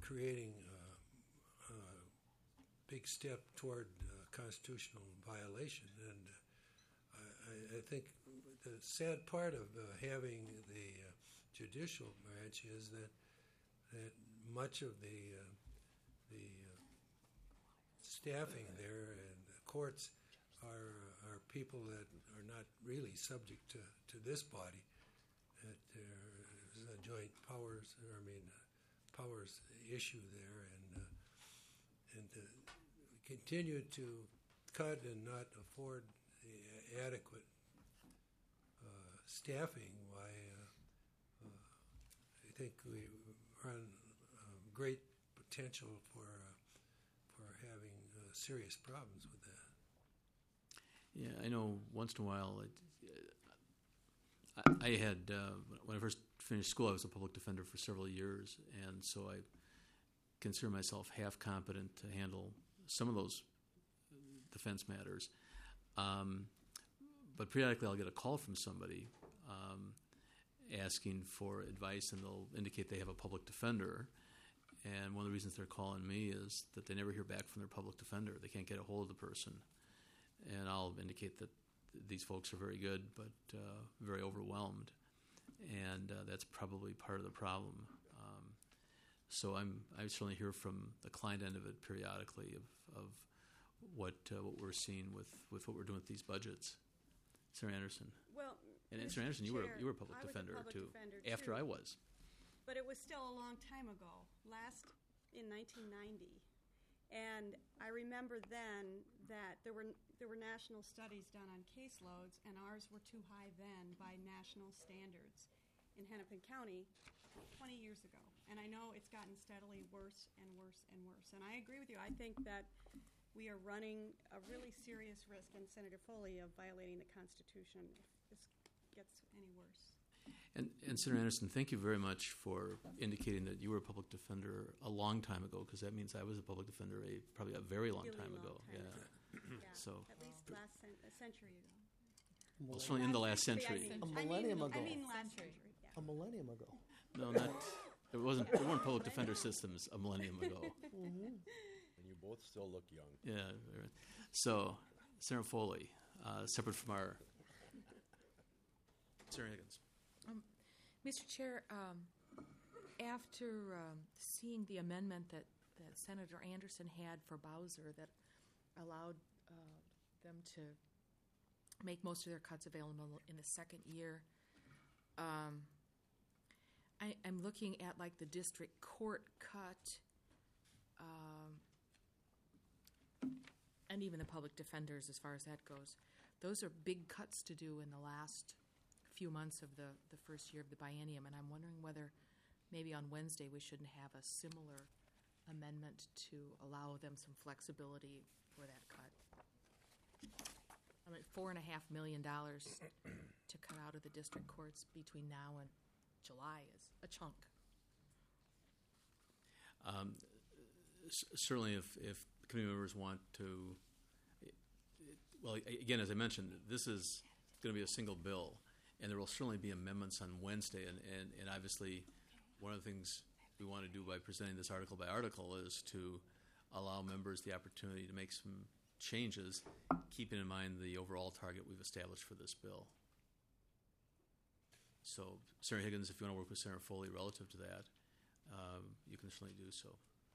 creating uh, a big step toward uh, constitutional violation. And uh, I, I think the sad part of uh, having the uh, judicial branch is that that much of the uh, the uh, staffing there and the courts are are people that are not really subject to, to this body. That there is a joint powers, or I mean, uh, powers issue there, and uh, and to continue to cut and not afford the adequate uh, staffing. Why, uh, uh, I think we run uh, great potential for uh, for having uh, serious problems with that. Yeah, I know once in a while, it, I, I had, uh, when I first finished school, I was a public defender for several years, and so I consider myself half competent to handle some of those defense matters. Um, but periodically I'll get a call from somebody um, asking for advice, and they'll indicate they have a public defender. And one of the reasons they're calling me is that they never hear back from their public defender. They can't get a hold of the person. And I'll indicate that th- these folks are very good, but uh, very overwhelmed. And uh, that's probably part of the problem. Um, so I'm, I certainly hear from the client end of it periodically of, of what uh, what we're seeing with, with what we're doing with these budgets. Senator Anderson. Well, And Mister Senator Anderson, you were Chair, you were a public I was a defender public too. defender, After too. I was. But it was still a long time ago, last in nineteen ninety. And I remember then that there were there were national studies done on caseloads, and ours were too high then by national standards in Hennepin County twenty years ago. And I know it's gotten steadily worse and worse and worse. And I agree with you. I think that we are running a really serious risk, and Senator Foley, of violating the Constitution if this gets any worse. And, and Senator Anderson, thank you very much for indicating that you were a public defender a long time ago, because that means I was a public defender a probably a very long Really time long ago. time yeah. ago. Yeah, So at least last cen- a century ago. well, certainly in the last century. I mean, A millennium I mean, ago. I mean last century. Yeah. A millennium ago. No, not. It wasn't. There weren't public defender systems a millennium ago. Mhm. And you both still look young. Yeah. right. So, Senator Foley, uh, separate from our Senator Higgins. Um, Mister Chair, um, after um, seeing the amendment that, that Senator Anderson had for Bowser that allowed uh, them to make most of their cuts available in the second year, um, I, I'm looking at like the district court cut, um, and even the public defenders as far as that goes. Those are big cuts to do in the last few months of the, the first year of the biennium, and I'm wondering whether maybe on Wednesday we shouldn't have a similar amendment to allow them some flexibility for that cut. I mean, four and a half million dollars to cut out of the district courts between now and July is a chunk. Um, c- certainly, if, if committee members want to, well, a- again, as I mentioned, this is going to be a single bill, and there will certainly be amendments on Wednesday, and, and, and obviously one of the things we want to do by presenting this article by article is to allow members the opportunity to make some changes, keeping in mind the overall target we've established for this bill. So, Senator Higgins, if you want to work with Senator Foley relative to that, um, you can certainly do so.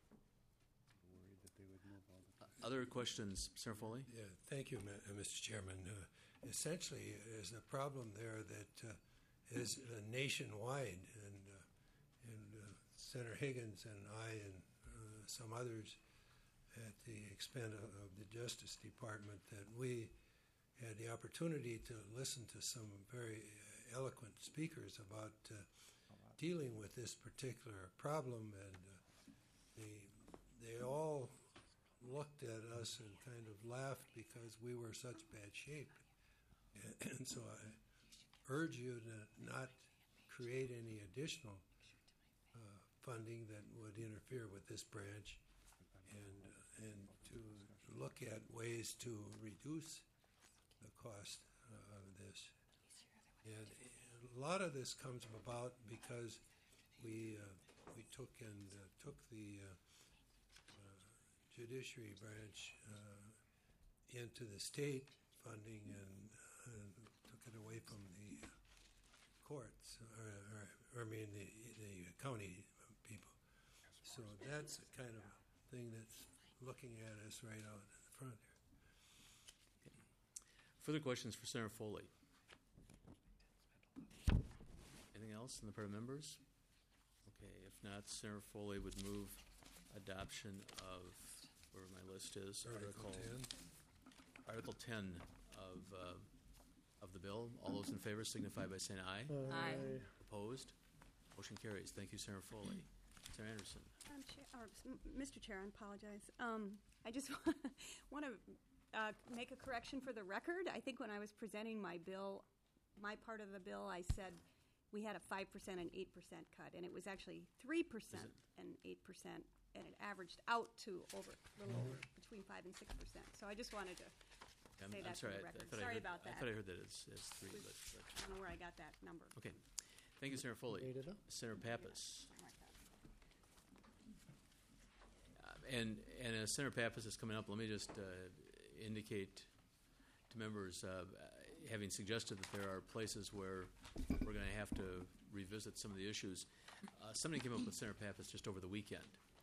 Uh, other questions, Senator Foley? Yeah, thank you, Ma- uh, Mister Chairman. Uh, essentially, there's a problem there that uh, is uh, nationwide, and uh, and uh, Senator Higgins and I and uh, some others at the expense of, of the Justice Department, that we had the opportunity to listen to some very uh, eloquent speakers about uh, dealing with this particular problem, and uh, they they all looked at us and kind of laughed because we were such bad shape. And, and so I urge you to not create any additional uh, funding that would interfere with this branch, and uh, and to look at ways to reduce the cost uh, of this. And a lot of this comes about because we uh, we took and uh, took the uh, uh, judiciary branch uh, into the state funding and uh, took it away from the uh, courts, or, or, or I mean the, the county people. So that's the kind of thing that's looking at us right out in the front here. Further questions for Senator Foley? Anything else on the part of members? Okay, if not, Senator Foley would move adoption of, where my list is, Article ten. Article ten of, uh, of the bill. All those in favor signify by saying aye. Aye. Opposed? Motion carries. Thank you, Senator Foley. Senator Anderson. Um, Chair, or, m- Mister Chair, I apologize. Um, I just want to uh, make a correction for the record. I think when I was presenting my bill, my part of the bill, I said we had a five percent and eight percent cut, and it was actually three percent and eight percent, and it averaged out to over, a little over, between five and six percent. So I just wanted to I'm, say I'm that sorry. for the I- record. I thought I Sorry heard- about that. I thought I heard that as, as three, It but, was- but I don't know where I got that number. okay. Thank you, Senator Foley. Senator Pappas. Uh, and and as Senator Pappas is coming up, let me just uh, indicate to members, uh, having suggested that there are places where we're going to have to revisit some of the issues. Uh, somebody came up with Senator Pappas just over the weekend.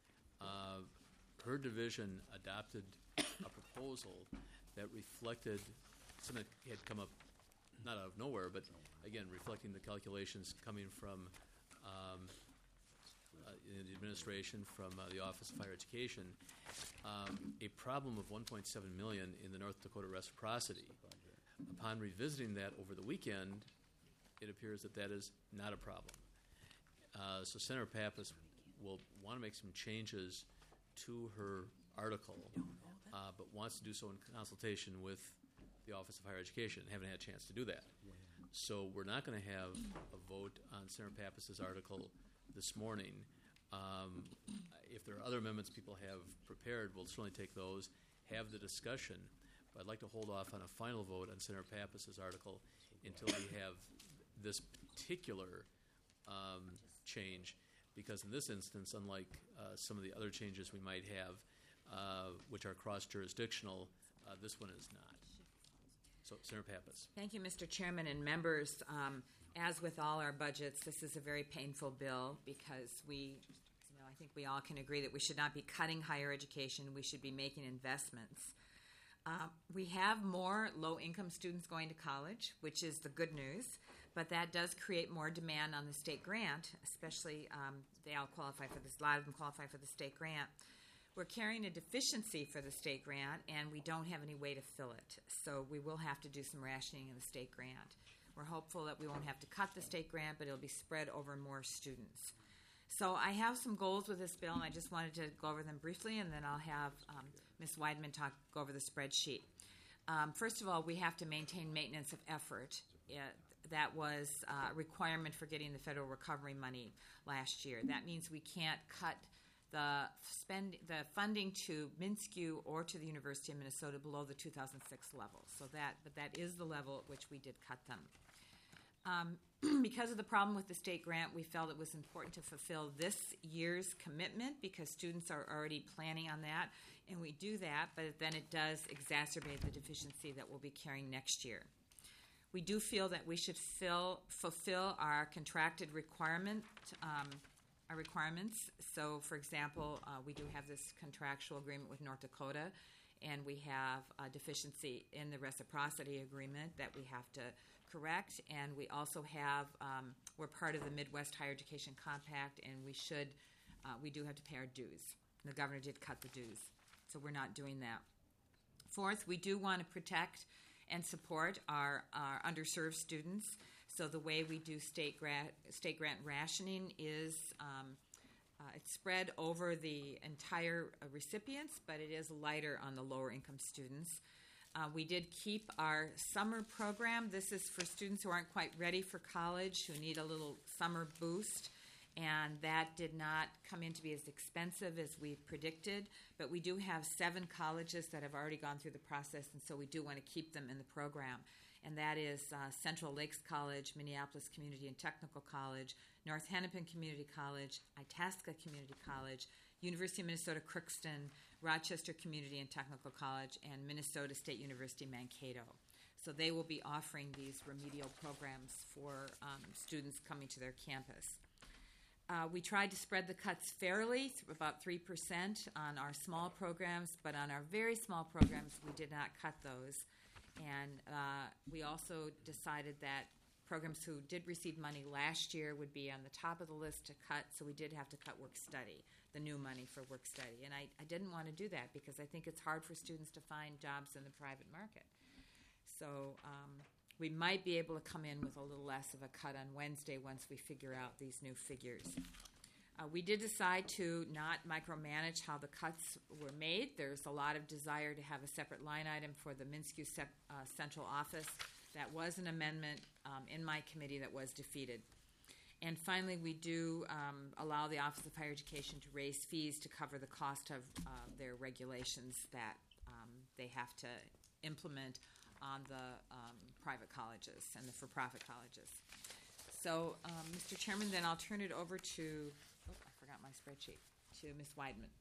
Uh, her division adopted a proposal that reflected something that had come up not out of nowhere, but again, reflecting the calculations coming from um, uh, in the administration, from uh, the Office of Higher Education, um, a problem of one point seven million dollars in the North Dakota reciprocity. Upon revisiting that over the weekend, it appears that that is not a problem. Uh, so Senator Pappas will want to make some changes to her article, uh, but wants to do so in consultation with the Office of Higher Education. Haven't had a chance to do that. So we're not going to have a vote on Senator Pappas's article this morning. Um, if there are other amendments people have prepared, we'll certainly take those, have the discussion. But I'd like to hold off on a final vote on Senator Pappas's article until we have this particular um, change, because in this instance, unlike uh, some of the other changes we might have, uh, which are cross-jurisdictional, uh, this one is not. So, Senator Pappas. Thank you, Mister Chairman and members. Um, as with all our budgets, this is a very painful bill because we, you know, I think we all can agree that we should not be cutting higher education. We should be making investments. Uh, we have more low-income students going to college, which is the good news, but that does create more demand on the state grant, especially um, they all qualify for this, a lot of them qualify for the state grant. We're carrying a deficiency for the state grant, and we don't have any way to fill it. So we will have to do some rationing in the state grant. We're hopeful that we won't have to cut the state grant, but it'll be spread over more students. So I have some goals with this bill, and I just wanted to go over them briefly, and then I'll have um, Miz Weidman talk go over the spreadsheet. Um, first of all, we have to maintain maintenance of effort. It, that was uh, a requirement for getting the federal recovery money last year. That means we can't cut the spend the funding to MnSCU or to the University of Minnesota below the two thousand six level. So that, but that is the level at which we did cut them. Um, because of the problem with the state grant, we felt it was important to fulfill this year's commitment because students are already planning on that, and we do that, but then it does exacerbate the deficiency that we'll be carrying next year. We do feel that we should fill, fulfill our contracted requirement um, our requirements. So, for example, uh, we do have this contractual agreement with North Dakota, and we have a deficiency in the reciprocity agreement that we have to correct. And we also have, um, we're part of the Midwest Higher Education Compact, and we should, uh, we do have to pay our dues. The governor did cut the dues, so we're not doing that. Fourth, we do want to protect and support our, our underserved students. So the way we do state grant, state grant rationing is um, uh, it's spread over the entire uh, recipients, but it is lighter on the lower income students. Uh, we did keep our summer program. This is for students who aren't quite ready for college, who need a little summer boost, and that did not come in to be as expensive as we predicted, but we do have seven colleges that have already gone through the process, and so we do want to keep them in the program. and that is uh, Central Lakes College, Minneapolis Community and Technical College, North Hennepin Community College, Itasca Community College, University of Minnesota Crookston, Rochester Community and Technical College, and Minnesota State University Mankato. So they will be offering these remedial programs for um, students coming to their campus. Uh, we tried to spread the cuts fairly, th- about three percent on our small programs, but on our very small programs, we did not cut those. And uh, we also decided that programs who did receive money last year would be on the top of the list to cut, so we did have to cut work study, the new money for work study. And I, I didn't want to do that because I think it's hard for students to find jobs in the private market. So um, we might be able to come in with a little less of a cut on Wednesday once we figure out these new figures. Uh, we did decide to not micromanage how the cuts were made. There's a lot of desire to have a separate line item for the Minsky sep- uh, central office. That was an amendment um, in my committee that was defeated. And finally, we do um, allow the Office of Higher Education to raise fees to cover the cost of uh, their regulations that um, they have to implement on the um, private colleges and the for-profit colleges. So, um, Mister Chairman, then I'll turn it over to, oh, I forgot my spreadsheet, to Miz Weidman.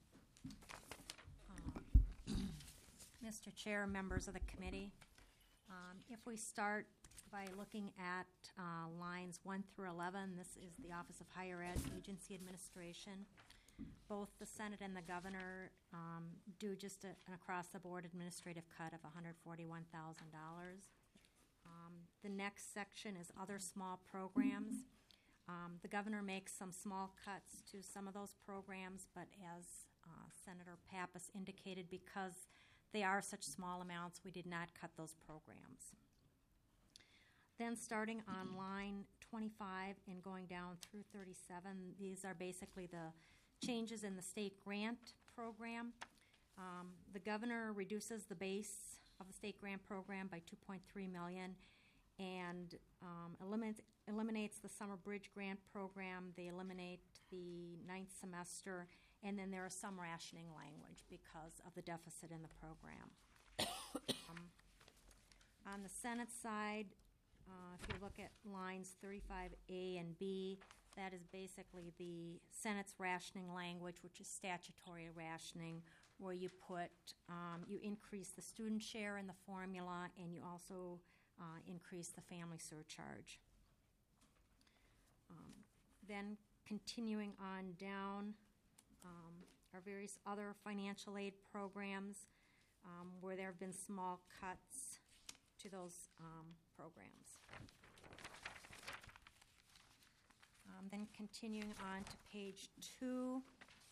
Mister Chair, members of the committee, um, if we start by looking at uh, lines one through eleven, this is the Office of Higher Ed Agency Administration. Both the Senate and the Governor um, do just a, an across-the-board administrative cut of one hundred forty-one thousand dollars. Um, the next section is other small programs. Um, the Governor makes some small cuts to some of those programs, but as uh, Senator Pappas indicated, because they are such small amounts, we did not cut those programs. Then starting on line twenty-five and going down through thirty-seven, these are basically the changes in the state grant program. Um, the Governor reduces the base of the state grant program by two point three million dollars and um, eliminates, eliminates the summer bridge grant program. They eliminate the ninth semester, and then there is some rationing language because of the deficit in the program. um, on the Senate side, uh, if you look at lines thirty-five A and B, that is basically the Senate's rationing language, which is statutory rationing, where you put, um, you increase the student share in the formula, and you also uh, increase the family surcharge. Um, then continuing on down, um, are various other financial aid programs um, where there have been small cuts to those um, programs. Um, then continuing on to page two,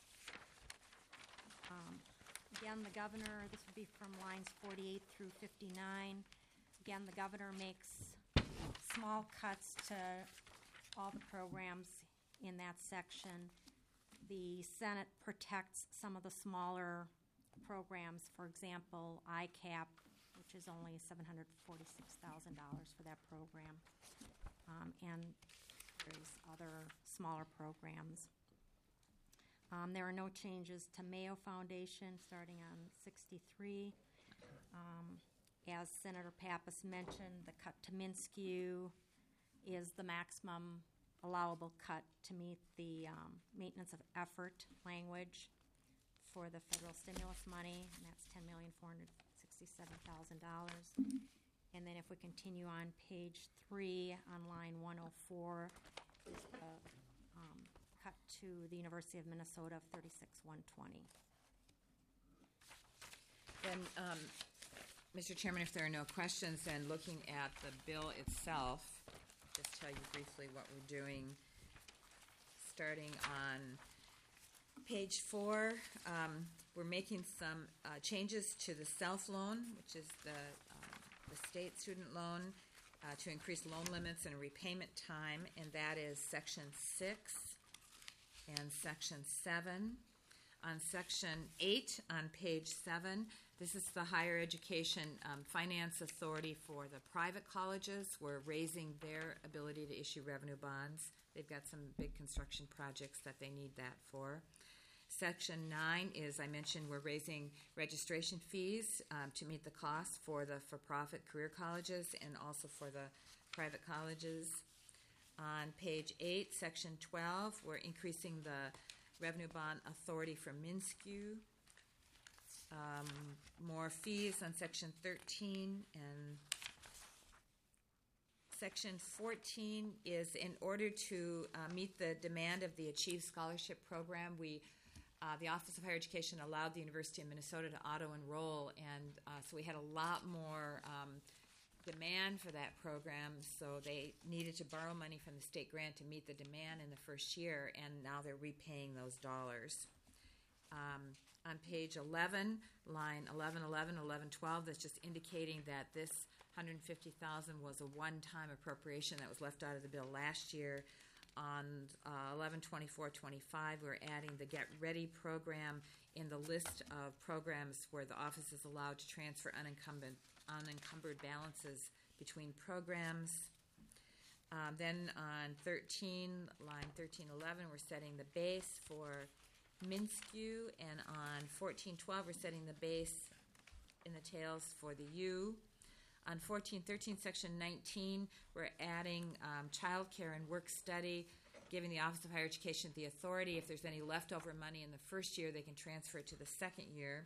um, again, the Governor, this would be from lines forty-eight through fifty-nine. Again, the Governor makes small cuts to all the programs in that section. The Senate protects some of the smaller programs. For example, I CAP, which is only seven hundred forty-six thousand dollars for that program, um, and there's other smaller programs. Um, there are no changes to Mayo Foundation starting on sixty-three. Um, as Senator Pappas mentioned, the cut to Minsky is the maximum allowable cut to meet the um, maintenance of effort language for the federal stimulus money, and that's ten million four hundred sixty-seven thousand dollars. And then if we continue on page three on line one oh four, is the um, cut to the University of Minnesota of thirty-six one twenty. Then, um, Mister Chairman, if there are no questions, then looking at the bill itself, just tell you briefly what we're doing. Starting on page four, um, we're making some uh, changes to the self-loan, which is the, um, the state student loan, uh, to increase loan limits and repayment time, and that is section six and section seven. On section eight on page seven, this is the higher education um, finance authority for the private colleges. We're raising their ability to issue revenue bonds. They've got some big construction projects that they need that for. Section nine is, I mentioned, we're raising registration fees um, to meet the costs for the for-profit career colleges and also for the private colleges. On page eight, section twelve, we're increasing the revenue bond authority for MnSCU. Um, more fees on section thirteen, and section fourteen is in order to uh, meet the demand of the Achieve Scholarship Program, we Uh, the Office of Higher Education allowed the University of Minnesota to auto-enroll, and uh, so we had a lot more um, demand for that program, so they needed to borrow money from the state grant to meet the demand in the first year, and now they're repaying those dollars. Um, on page eleven, line eleven eleven, eleven twelve, that's just indicating that this one hundred fifty thousand dollars was a one-time appropriation that was left out of the bill last year. On uh, eleven twenty-four twenty-five, we're adding the Get Ready program in the list of programs where the office is allowed to transfer unencumbered, unencumbered balances between programs. Um, then on thirteen, line thirteen eleven, we're setting the base for MnSCU, and on fourteen twelve, we're setting the base in the tails for the U. On fourteen thirteen, section nineteen, we're adding um, child care and work study, giving the Office of Higher Education the authority, if there's any leftover money in the first year, they can transfer it to the second year.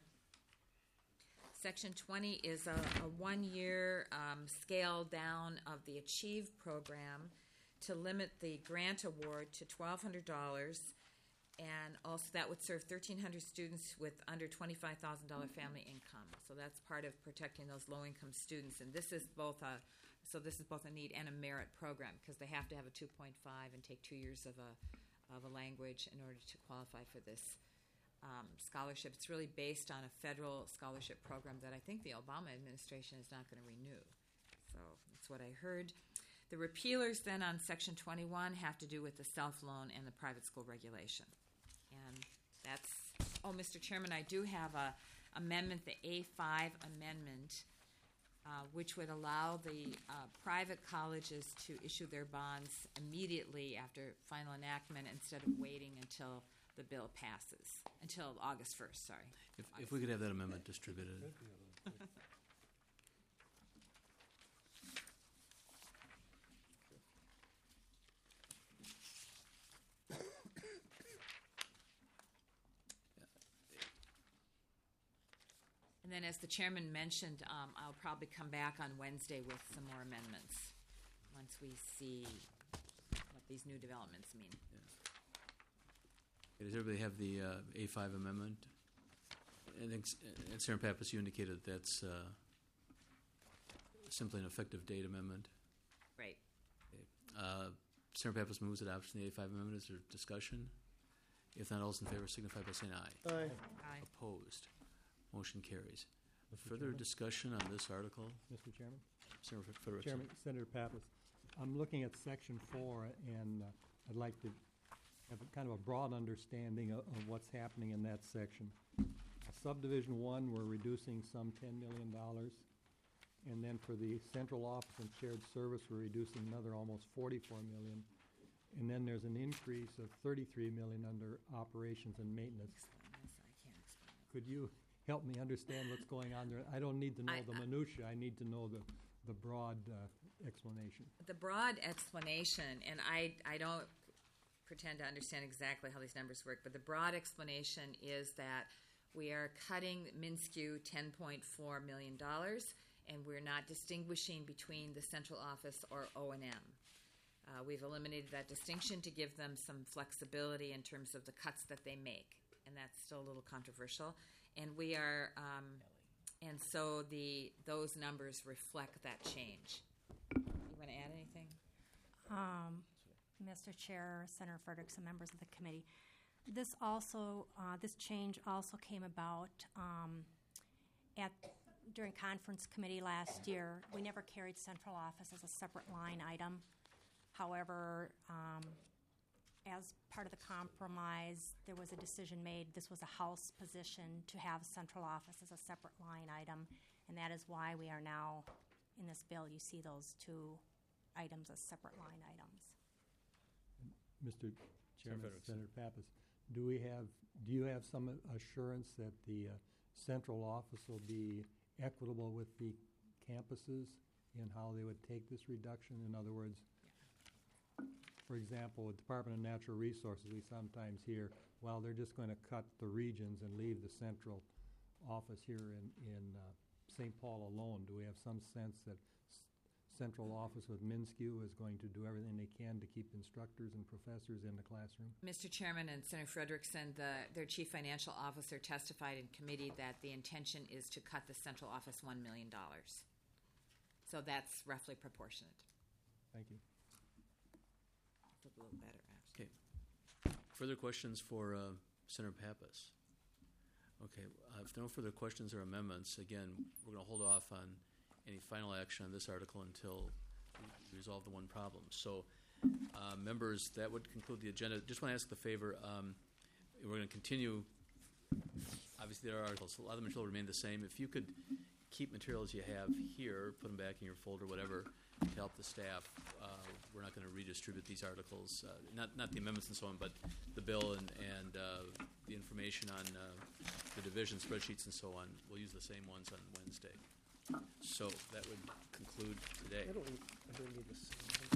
Section twenty is a, a one-year um, scale down of the Achieve program to limit the grant award to twelve hundred dollars, and also that would serve thirteen hundred students with under twenty-five thousand dollars family income. So that's part of protecting those low-income students, and this is both a so this is both a need and a merit program, because they have to have a two point five and take two years of a of a language in order to qualify for this um, scholarship. It's really based on a federal scholarship program that I think the Obama administration is not going to renew. So that's what I heard. The repealers then on section twenty-one have to do with the self-loan and the private school regulation. And that's, oh, Mister Chairman, I do have a amendment, the A five amendment, uh, which would allow the uh, private colleges to issue their bonds immediately after final enactment instead of waiting until the bill passes, until August first, sorry. If, if we could have that amendment distributed. And then, as the chairman mentioned, um, I'll probably come back on Wednesday with some more amendments once we see what these new developments mean. Okay, does everybody have the uh, A five amendment? I think, uh, Senator Pappas, you indicated that that's uh, simply an effective date amendment. Right. Okay. Uh, Senator Pappas moves adoption of the A five amendment. Is there discussion? If not, all those in favor signify by saying aye. Aye. Aye. Opposed? Motion carries. Mister Further Chairman? discussion on this article? Mister Chairman? Senator Frederickson. Chairman, Senator Pappas, I'm looking at section four, and uh, I'd like to have a kind of a broad understanding of, of what's happening in that section. Uh, subdivision one, we're reducing some ten million dollars. And then for the central office and shared service, we're reducing another almost forty-four million dollars. And then there's an increase of thirty-three million dollars under operations and maintenance. Could you help me understand what's going on there? I don't need to know I- the minutia. I need to know the, the broad uh, explanation. The broad explanation, and I, I don't pretend to understand exactly how these numbers work, but the broad explanation is that we are cutting MnSCU ten point four million dollars, and we're not distinguishing between the central office or O and M. Uh, we've eliminated that distinction to give them some flexibility in terms of the cuts that they make, and that's still a little controversial. And we are, um, and so the those numbers reflect that change. You want to add anything? Um, Mister Chair, Senator Frederickson, members of the committee, this also, uh, this change also came about um, at during conference committee last year. We never carried central office as a separate line item. However, um, as part of the compromise, there was a decision made, this was a House position, to have central office as a separate line item, and that is why we are now, in this bill, you see those two items as separate line items. Mister Chairman, Frederickson. Senator Pappas, do we have, do you have some assurance that the uh, central office will be equitable with the campuses in how they would take this reduction? In other words, for example, with Department of Natural Resources, we sometimes hear, well, they're just going to cut the regions and leave the central office here in, in uh, Saint Paul alone. Do we have some sense that s- central office with Minskew is going to do everything they can to keep instructors and professors in the classroom? Mister Chairman and Senator Frederickson, the, their chief financial officer testified in committee that the intention is to cut the central office one million dollars. So that's roughly proportionate. Thank you. It's a little better, actually. Okay. Further questions for uh, Senator Pappas? Okay. Uh, if there are no further questions or amendments, again, we're going to hold off on any final action on this article until we resolve the one problem. So, uh, members, that would conclude the agenda. Just want to ask the favor. Um, we're going to continue. Obviously, there are articles. A lot of the material remain the same. If you could keep materials you have here, put them back in your folder, whatever, to help the staff. Uh, we're not going to redistribute these articles, uh, not not the amendments and so on, but the bill and and uh, the information on uh, the division spreadsheets and so on. We'll use the same ones on Wednesday. So that would conclude today. I don't, I don't need to see.